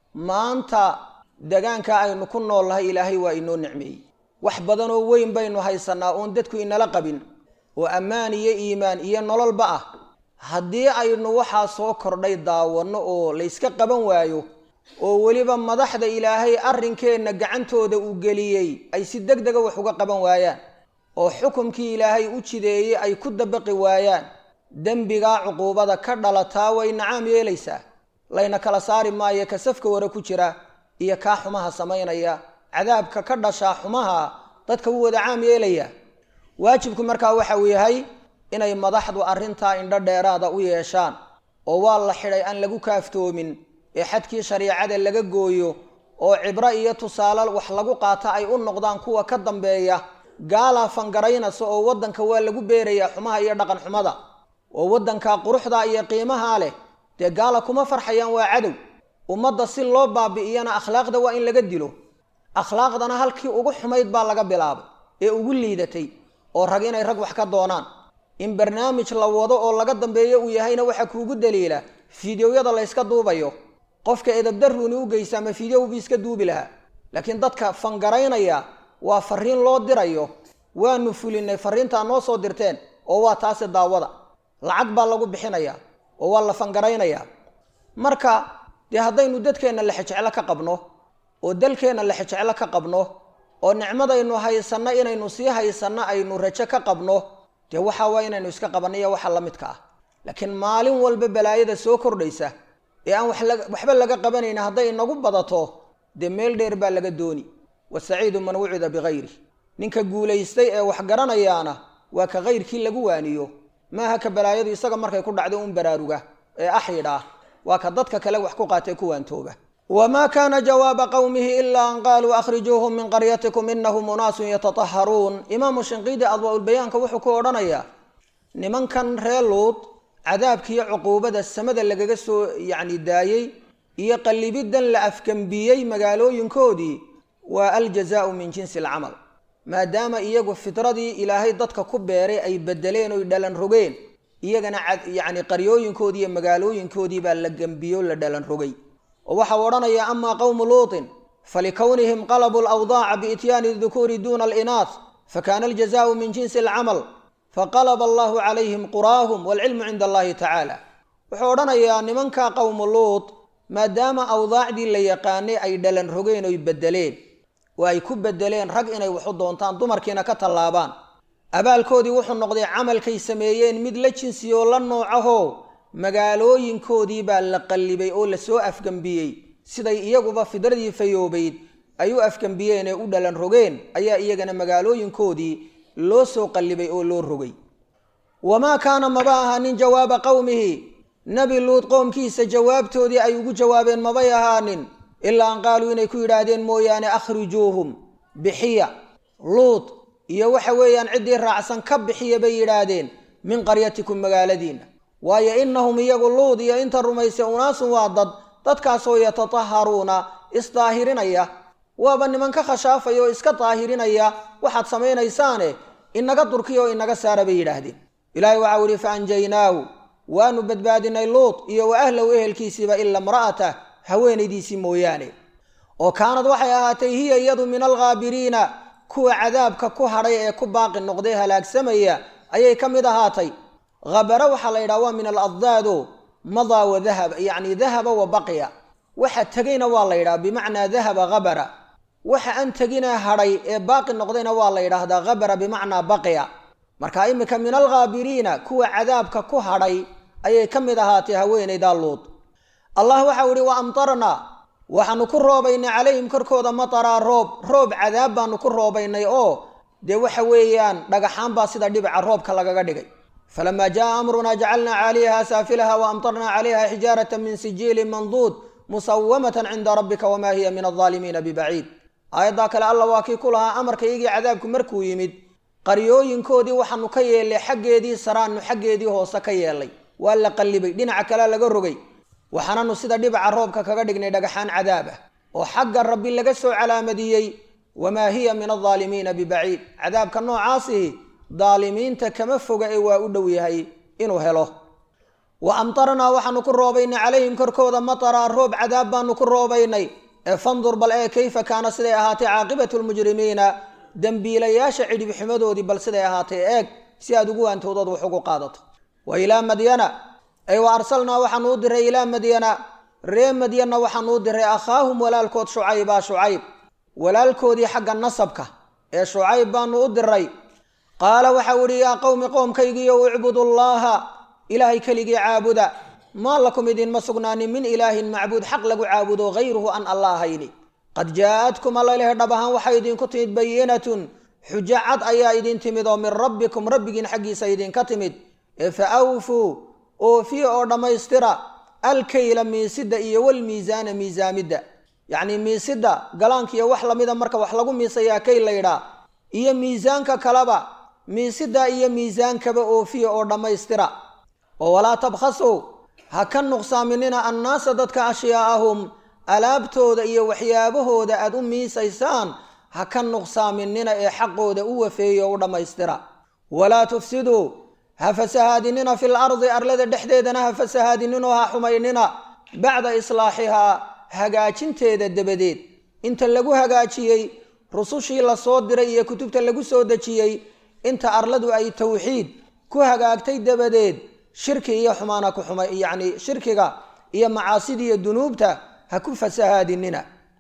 maanta deegaanka aynu ku noolahay ilaahay waa inoo nicmeeyay wax badan oo weyn baynu haysanaa oon dadku inala qabin oo ammaan iyo iimaan iyo nololba ah haddii aynu waxaa soo kordhay daawano oo la iska qaban waayo oo waliba madaxda ilaahay arrinkeena gacantooda uu geliyay ay si degdeg ah wax uga qaban waayaan oo xukunkii ilaahay u jideeyay ay ku dabaqi waayaan dambiga cuquubada ka dhalataa way nacaam yeelaysaa layna kala saari maayo ka safka wara ku jira iyo ka xumaha sameynaya cadaabka ka dhasha xumaha dadka uu wada caam yeelaya waajibku markaa waxa uu yahay inay madaxdu arrinta indho dheeraada u yeeshaan oo waa la xidhay aan lagu kaaftoomin ee xadkii shariicada laga gooyo oo cibra iyo tusaale wax lagu qaata ay u noqdaan kuwa ka dambeeya gaala fangaraynaso oo wadanka waa lagu beeraya xumaha iyo dhaqan xumada oo wadanka quruxda iyo qiimaha leh de gaala kuma farxayaan waa cadow ummadda si loo baabi'iyana akhlaaqda waa in laga dilo akhlaaqdana halkii ugu xumayd baa laga bilaabay ee ugu liidatay oo rag inay rag wax ka doonaan in barnaamij la wado oo laga dambeeyo uu yahayna waxa kuugu daliila fiidiyowyada la iska duubayo qofka edab daruuni u geysa ma fiidiyow bi iska duubi laha laakiin dadka fangaraynaya waa fariin loo dirayo waanu fulinay fariinta noo soo dirteen oo waa taas daawada lacag baa lagu bixinaya oo waa la fangaraynaya marka de hadaynu dadkeena la xijecla ka qabno oo dalkeena la xijecla ka qabno oo nicmadaynu haysana inaynu sii haysana aynu rajo ka qabno de waxa waa inaynu iska qabanayo waxa la midka ah laakiin maalin walba balaayada soo kordhaysa ee aan wax waxba laga qabanayna haday inagu badato de meel dheer baa laga dooni wasaciidu man wucida bighayri ninka guuleystay ee wax garanayaana waa ka ghayrkii lagu waaniyo maaha ka balaayadu isaga markay ku dhacdo un baraaruga ee axyidha waa ka dadka kale wax ku qaatay ku waantooba wama kana jawaaba qawmihi illa an qalu akhrijuhum min qaryatikum innahum unasun yatatahharun imam shinqidi adwaul bayanka wuxuu ku oranaya nimankan reelood cadaabkiyo cuquubada samada lagaga soo yaani daayay iyo qalibidan la afkambiyay magaalooyinkoodii waa aljazaa'u min jinsi al'amal maadaama iyagu fitradii ilaahay dadka ku beeray ay bedeleen oo dhalan rogeen iyagana yaani qaryooyinkoodii iyo magaalooyinkoodii baa la gambiyo la dhalan rogay oo waxa oranaya amma qawm luutin falikawnihim qalabu al-awdaa' bi'tiyani adh-dhukuri duna al-inath fakana al-jazaa'u min jinsi al-'amal فقلب الله عليهم قراهم والعلم عند الله تعالى وحورنا يا نمنكا قوم لوط ما دام أوضاعدي اللي يقاني أي دلن رغين ويبدلين وأي كبدلين رق إني وحضون تان دمر كينا كتلابان abaalkoodii wuxuu noqday camalkay sameeyeen mid la jinsiyo la noocaho magaalooyinkoodii baa la qallibay oo la soo afgambiyey siday iyaguba fidradii fayoobayd ay u afgambiyeen ee u dhalan rogeen ayaa iyagana magaalooyinkoodii loo soo qallibay oo loo rogay wamaa kaana maba ahaanin jawaaba qowmihi nabi luud qoomkiisa jawaabtoodii ay ugu jawaabeen mabay ahaanin ilaa an qaaluu inay ku yidhaahdeen mooyaane akhrijuuhum bixiya luud iyo waxa weeyaan ciddii raacsan ka bixiya bay yidhaahdeen min qaryatikum magaaladiina waayo innahum iyagu luud iyo inta rumaysay unaasun waa dad dadkaasoo yatataharuuna isdaahirinaya waaba niman ka khashaafaya oo iska daahirinaya waxaad samaynaysaane inaga durkiya oo inaga saara bay yidhaahdeen ilaahay waxaa u yihi fa anjaynaahu waanu badbaadinay luud iyo wa ahlahu ehelkiisiiba ila imra'atah haweenaydiisii mooyaane oo kaanad waxay ahaatay hiya iyadu min alghaabiriina kuwa cadaabka ku hadhay ee ku baaqi noqday halaagsamaya ayay ka mid ahaatay ghabara waxaa la yidhaha waa min aladdaado madaa wa dahab yacni dahaba wa baqiya waxa tegayna waa la yidhaha bimacnaa dahaba ghabara waxa aan tegina hadhay ee baaqi noqdayna waa la yidhaahdaa ghabara bimacnaa baqiya marka imika min alghaabiriina kuwa cadaabka ku hadhay ayay ka mid ahaatay haweenaydaa luud allah waxau ihi wa amtarnaa waxaanu ku roobaynay calayhim korkooda mataraa roob roob cadaab baanu ku roobaynay oo dee waxa weeyaan dhagaxaan baa sida dhibica roobka lagaga dhigay falamaa jaa amrunaa jacalnaa caaliyaha saafilaha wa amtarnaa calayha xijaarata min sijiilin manduud musawamatan cinda rabbika wamaa hiya min aldaalimiina bibaciid aayaddaa kale alla waa kii ku lahaa amarka iyagii cadaabku markuu yimid qaryooyinkoodii waxaanu ka yeelay xaggeedii saraannu xaggeedii hoose ka yeelay waa la qallibay dhinaca kalea laga rogay waxaananu sida dhibaca roobka kaga dhignay dhagaxaan cadaab ah oo xagga rabbi laga soo calaamadiyey wamaa hiya min aldaalimiina bibaciid cadaabka noocaasihi daalimiinta kama foga ee waa u dhow yahay inuu helo wa amtarnaa waxaanu ku roobaynay calayhim korkooda mataraa roob cadaab baanu ku roobaynay ee fandur bal ee kayfa kaana siday ahaatay caaqibatu lmujrimiina dembiilayaasha cidhibximadoodii bal siday ahaatay eeg si aad ugu waantoodood wax ugu qaadato wa ilaa madyana ay wa arsalnaa waxaanu u diray ilaa madyana ree madyanna waxaanu u diray akhaahum walaalkood shucaybaa shucayb walaalkoodii xagga nasabka ee shucayb baanu u diray qaala waxau ihi yaa qowmi qoomkaygiiyo ucbudullaaha ilaahay keligii caabuda maa lakum idinma sugnaanin min ilaahin macbuud xaq lagu caabudo hayruhu an alla ahayni qad jaa-adkum alla leh dhab ahaan waxay idinku timid bayinatun xujo cad ayaa idin timid oo min rabbikum rabbigiin xaggiisa idinka timid ee fa awfuu oofiya oo dhammaystira alkayla miisida iyo walmiisaana miisaamidda yacnii miisida galaankiiyo wax lamida marka wax lagu miisayaa kay laydhaa iyo miisaanka kaleba miisida iyo miisaankaba oofiya oo dhammaystira oo walaa tabkhasuu ha ka nuqsaaminina annaasa dadka ashyaa'ahum alaabtooda iyo waxyaabahooda aad u miisaysaan ha ka nuqsaaminina ee xaqooda u wafeeyo u dhammaystira walaa tufsiduu ha fasahaadinina fil ardi arlada dhexdeedana ha fasahaadininoo ha xumaynina bacda islaaxihaa hagaajinteeda dabadeed inta lagu hagaajiyey rusushii la soo diray iyo kutubta lagu soo dejiyey inta arladu ay tawxiid ku hagaagtay dabadeed shirki iyo xumaana ku xumay yacni shirkiga iyo macaasida iyo dunuubta ha ku fasahaadinina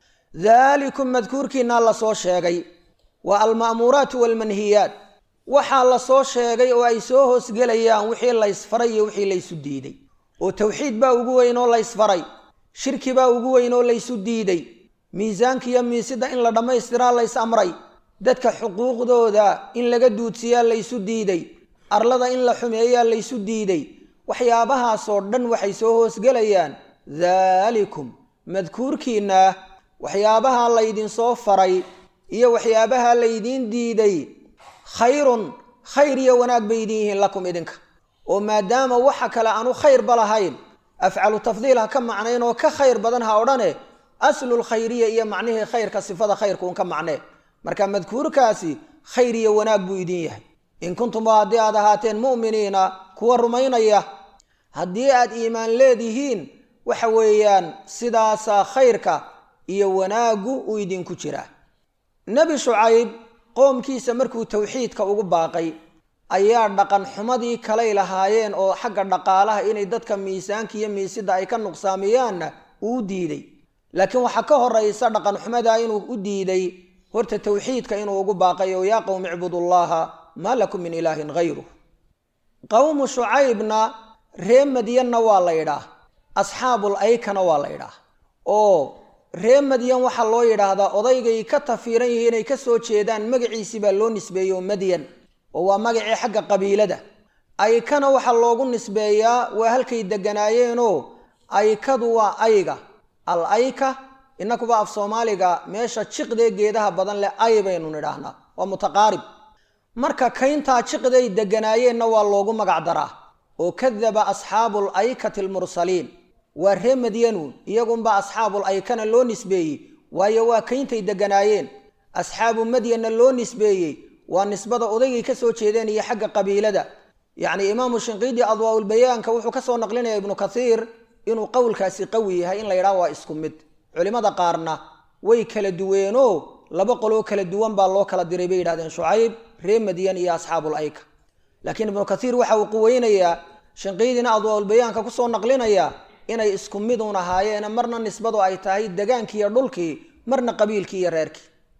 daalikum madkuurkiina la soo sheegay waa alma'muuraatu waalmanhiyaat waxaa la soo sheegay oo ay soo hoosgelayaan wixii laysfaray iyo wixii laysu diiday oo tawxiid baa ugu weyn oo laysfaray shirki baa ugu weyn oo laysu diiday miisaanka iyo miisida in la dhammaystiraa lays amray dadka xuquuqdooda in laga duudsiyaa laysu diiday arlada in la xumeeyaa laysu diiday waxyaabahaasoo dhan waxay soo hoosgelayaan daalikum madkuurkiina waxyaabaha laydinsoo faray iyo waxyaabaha laydiin diiday khayrun khayr iyo wanaag bay idin yihiin lakum idinka oo maadaama waxa kale aanu khayrba lahayn afcalu tafdiil ha ka macnayn oo ka khayr badan ha odhane aslulkhayriya iyo macnihii khayrka sifada khayrka un ka macnee marka madkuurkaasi khayr iyo wanaag buu idin yahay in kuntum haddii aad ahaateen mu'miniina kuwa rumaynaya haddii aad iimaan leedihiin waxa weeyaan sidaasaa khayrka iyo wanaaggu uu idinku jiraa nebi shucayb qoomkiisa markuu tawxiidka ugu baaqay ayaa dhaqan xumadii kalay lahaayeen oo xagga dhaqaalaha inay dadka miisaanka iyo miisida ay ka nuqsaamiyaanna uu diiday laakiin waxaa ka horaysa dhaqan xumada inuu u diiday horta tawxiidka inuu ugu baaqay oo yaa qowmi icbudullaaha ما لكم من إله غيره. قوم شعيبنا ريم مدين والله أصحاب الأيكة والله أو ريم مدين وحلو هذا أضيق كتفيرين هنا كسو تشيدان مجعي سبالون نسبيو مدين وهو مجعي حق قبيلة ده أيكنا وحلو نسبيا وهلكي دجناينو أيكدوا أيجا الأيكة إنكوا بقى في صوماليا ماشى تشق ده جيدها بدن لا أي بينو نراهنا ومتقارب مركا كينتا تشق ده دجناينو والله مقعدرة وكذب أصحاب الأيكة المرسلين ورهم مدينون يقوم بأصحاب الأيكة اللون نسبي ويوا كينتا دجناين أصحاب مدين اللون نسبي والنسبة أضيق كسو تشيدان هي حق قبيلة ده يعني إمام الشنقيطي أضواء البيان كوحو كسو نقلنا ابن كثير إنه قول كاسي قوي هاي إن لا يراوا إسكمد علماء قارنا وي كلا دوينو لبقلو كلا دوان بالله كلا دريبي هذا شعيب ريم مدين يا أصحاب الأيكة لكن ابن كثير وحو قوينا يا شنقيطنا أضواء البيان كوسو نقلنا يا إن إسكمدونا هاي أنا مرنا نسبة أي تاهي دجان كي يردلكي مرنا قبيل كي يريركي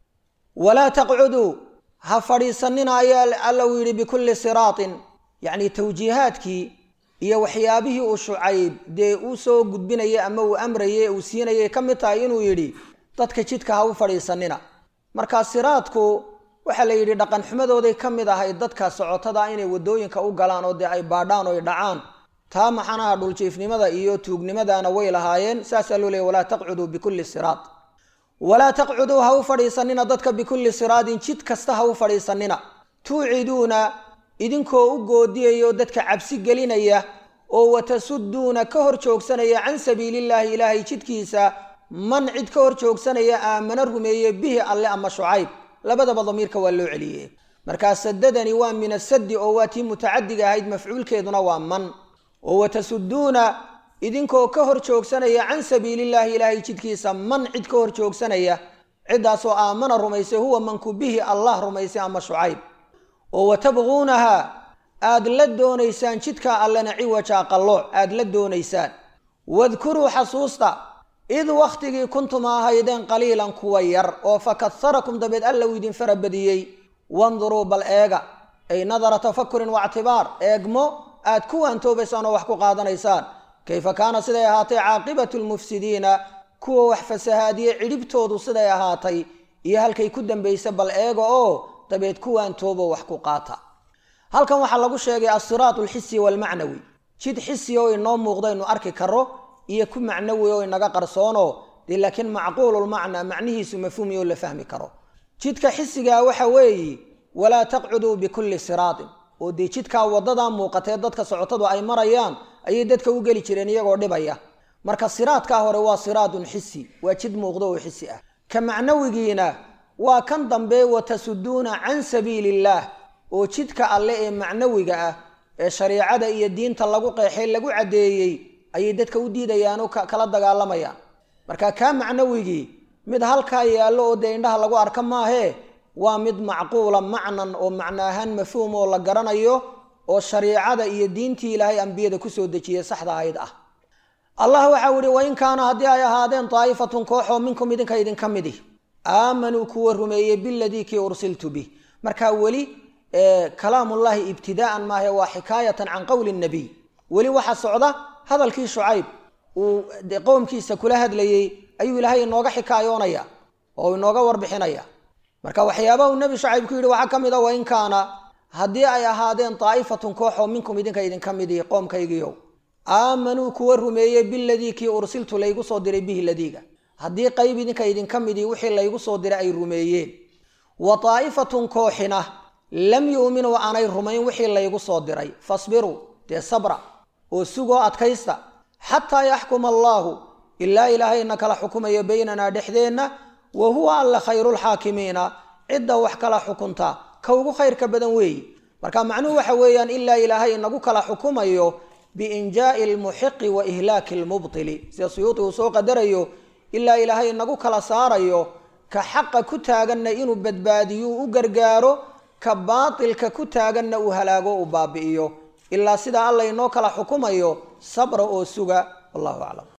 ولا تقعدوا هفريسننا يا الألوير بكل صراط يعني توجيهاتك يا وحيابه وشعيب دي أوسو قد بنا يا أمو أمري وسينا يا كم تاينو يري تدك جدك هاو فريسننا مركا صراطكو وحلا يري دقن حمدو دي كم دا هاي ددك سعوتا دا إني ودوين كاو قلانو دي أي بادانو يدعان تام حنا دول شيف نمدا إيو توق نمدا نويل هاين ساسلو لي ولا تقعدوا بكل صراط ولا تقعدوا هاو فريسننا ددك بكل صراط جدك استهاو فريسننا توعدون idinkoo u goodiyayo dadka cabsi gelinaya oo watasuduuna ka hor joogsanaya an sabiilillahi ilaahi jidkiisa man cid ka hor joogsanaya aamana rumeeyay bihi alle ama shucayb labadaba damiirka waa loo celiyay marka sadadani waa min asad oo waati mutaaddiga ahayd mafcuulkeeduna waa man oo watasuduuna idinkoo ka hor joogsanaya an sabiilillahi ilaahi jidkiisa man cid ka hor joogsanaya cidaas oo aamana rumeysay huwa manku bihi allah rumeysay ama shucayb وتبغونها أدلدون إنسان شتك ألنا عوجا قلوع أدلدون إنسان واذكروا حصوصا إذ وقتك كنتم هيدين قليلا كوير وفكثركم دبيد ألا ويدين فربديي وانظروا بالإيغا أي نظر تفكر واعتبار إيغمو أدكوا أنتو بسانو وحكو قادنا إنسان كيف كان سديهاتي عاقبة المفسدين كوا وحفسهادي عربتودو سديهاتي يهل كي كدن بيسب الإيغا أو طبيعت كوان توبة وحكو قاطع هل كان وحا لغو شيغي الصراط الحسي والمعنوي شيد حسي او انو موقدا انو اركي كرو iyo ku macnawi oo inaga qarsoono dii laakiin macquul ul macna macnihiisu mafhuumi oo la fahmi karo jidka xisiga waxa weeyi wala taqcudu bi kulli sirat oo dii jidka wadada muuqatay dadka socotadu ay marayaan ay dadka u gali jireen iyagoo dhibaya marka siraadka hore waa siraadun xisi waa jid muuqdo oo xisi ah ka macnawigiina waa kan dambe watasuduuna an sabiilillah oo jidka alle ee macnawiga ah ee shariicada iyo diinta lagu qeexay lagu cadeeyay ay dadka u diidayaan oo kala dagaalamayaan marka ka macnawigi mid halka yaalo oo deendhaha lagu arka maahe waa mid macquula macnan oo macnaahan mafhuum oo la garanayo oo shariicada iyo diintii ilaahay anbiyada ku soo dejiyay saxda ahayd ah allah waxa uu yiri wa in kaana hadii ay ahaadeen taayifatun kooxo minkum idinka idin kamidi آمنوا كورمي بالذي كي أرسلت به مركا ولي آه كلام الله ابتداء ما هو حكاية عن قول النبي ولي واحد صعدة هذا الكي شعيب وقوم كي سكولا هاد لي أي لهي النوغة حكايونيا أو النوغة وربحنيا مركا وحيابه النبي شعيب كيري وحكم إذا وإن كان هدي أي هادين طائفة كوحو منكم إذن كيدن كمدي قوم كيجيو آمنوا كورمي بالذي كي أرسلت ليقو صدري به لديك haddii qayb idinka idin kamidii wixii la igu soo diray ay rumeeyeen wa taa'ifatun kooxina lam yu'minu wa anay rumayn wixii la igu soo diray fasbiru de sabra oo sugo adkaysta hatta yahkum Allah illa ilaahayna kala xukumayo baynana dhexdeena wa huwa alla khayrul haakimiina cidda wax kala xukunta ka ugu khayrka badan weey marka macnuhu waxa weeyaan illa ilaahay nagu kala xukumayo bi injaa'il muhiqi wa ihlaakil mubtili sida suyuuti uu soo qadarayo إلا إلهي إنه كلا ساريو كحق كتاغن إنو بدباديو وغرغارو كباطل ككتاغن وهلاغو وبابئيو إلا سيدا الله إنه كلا حكوميو صبر أو سوغا والله أعلم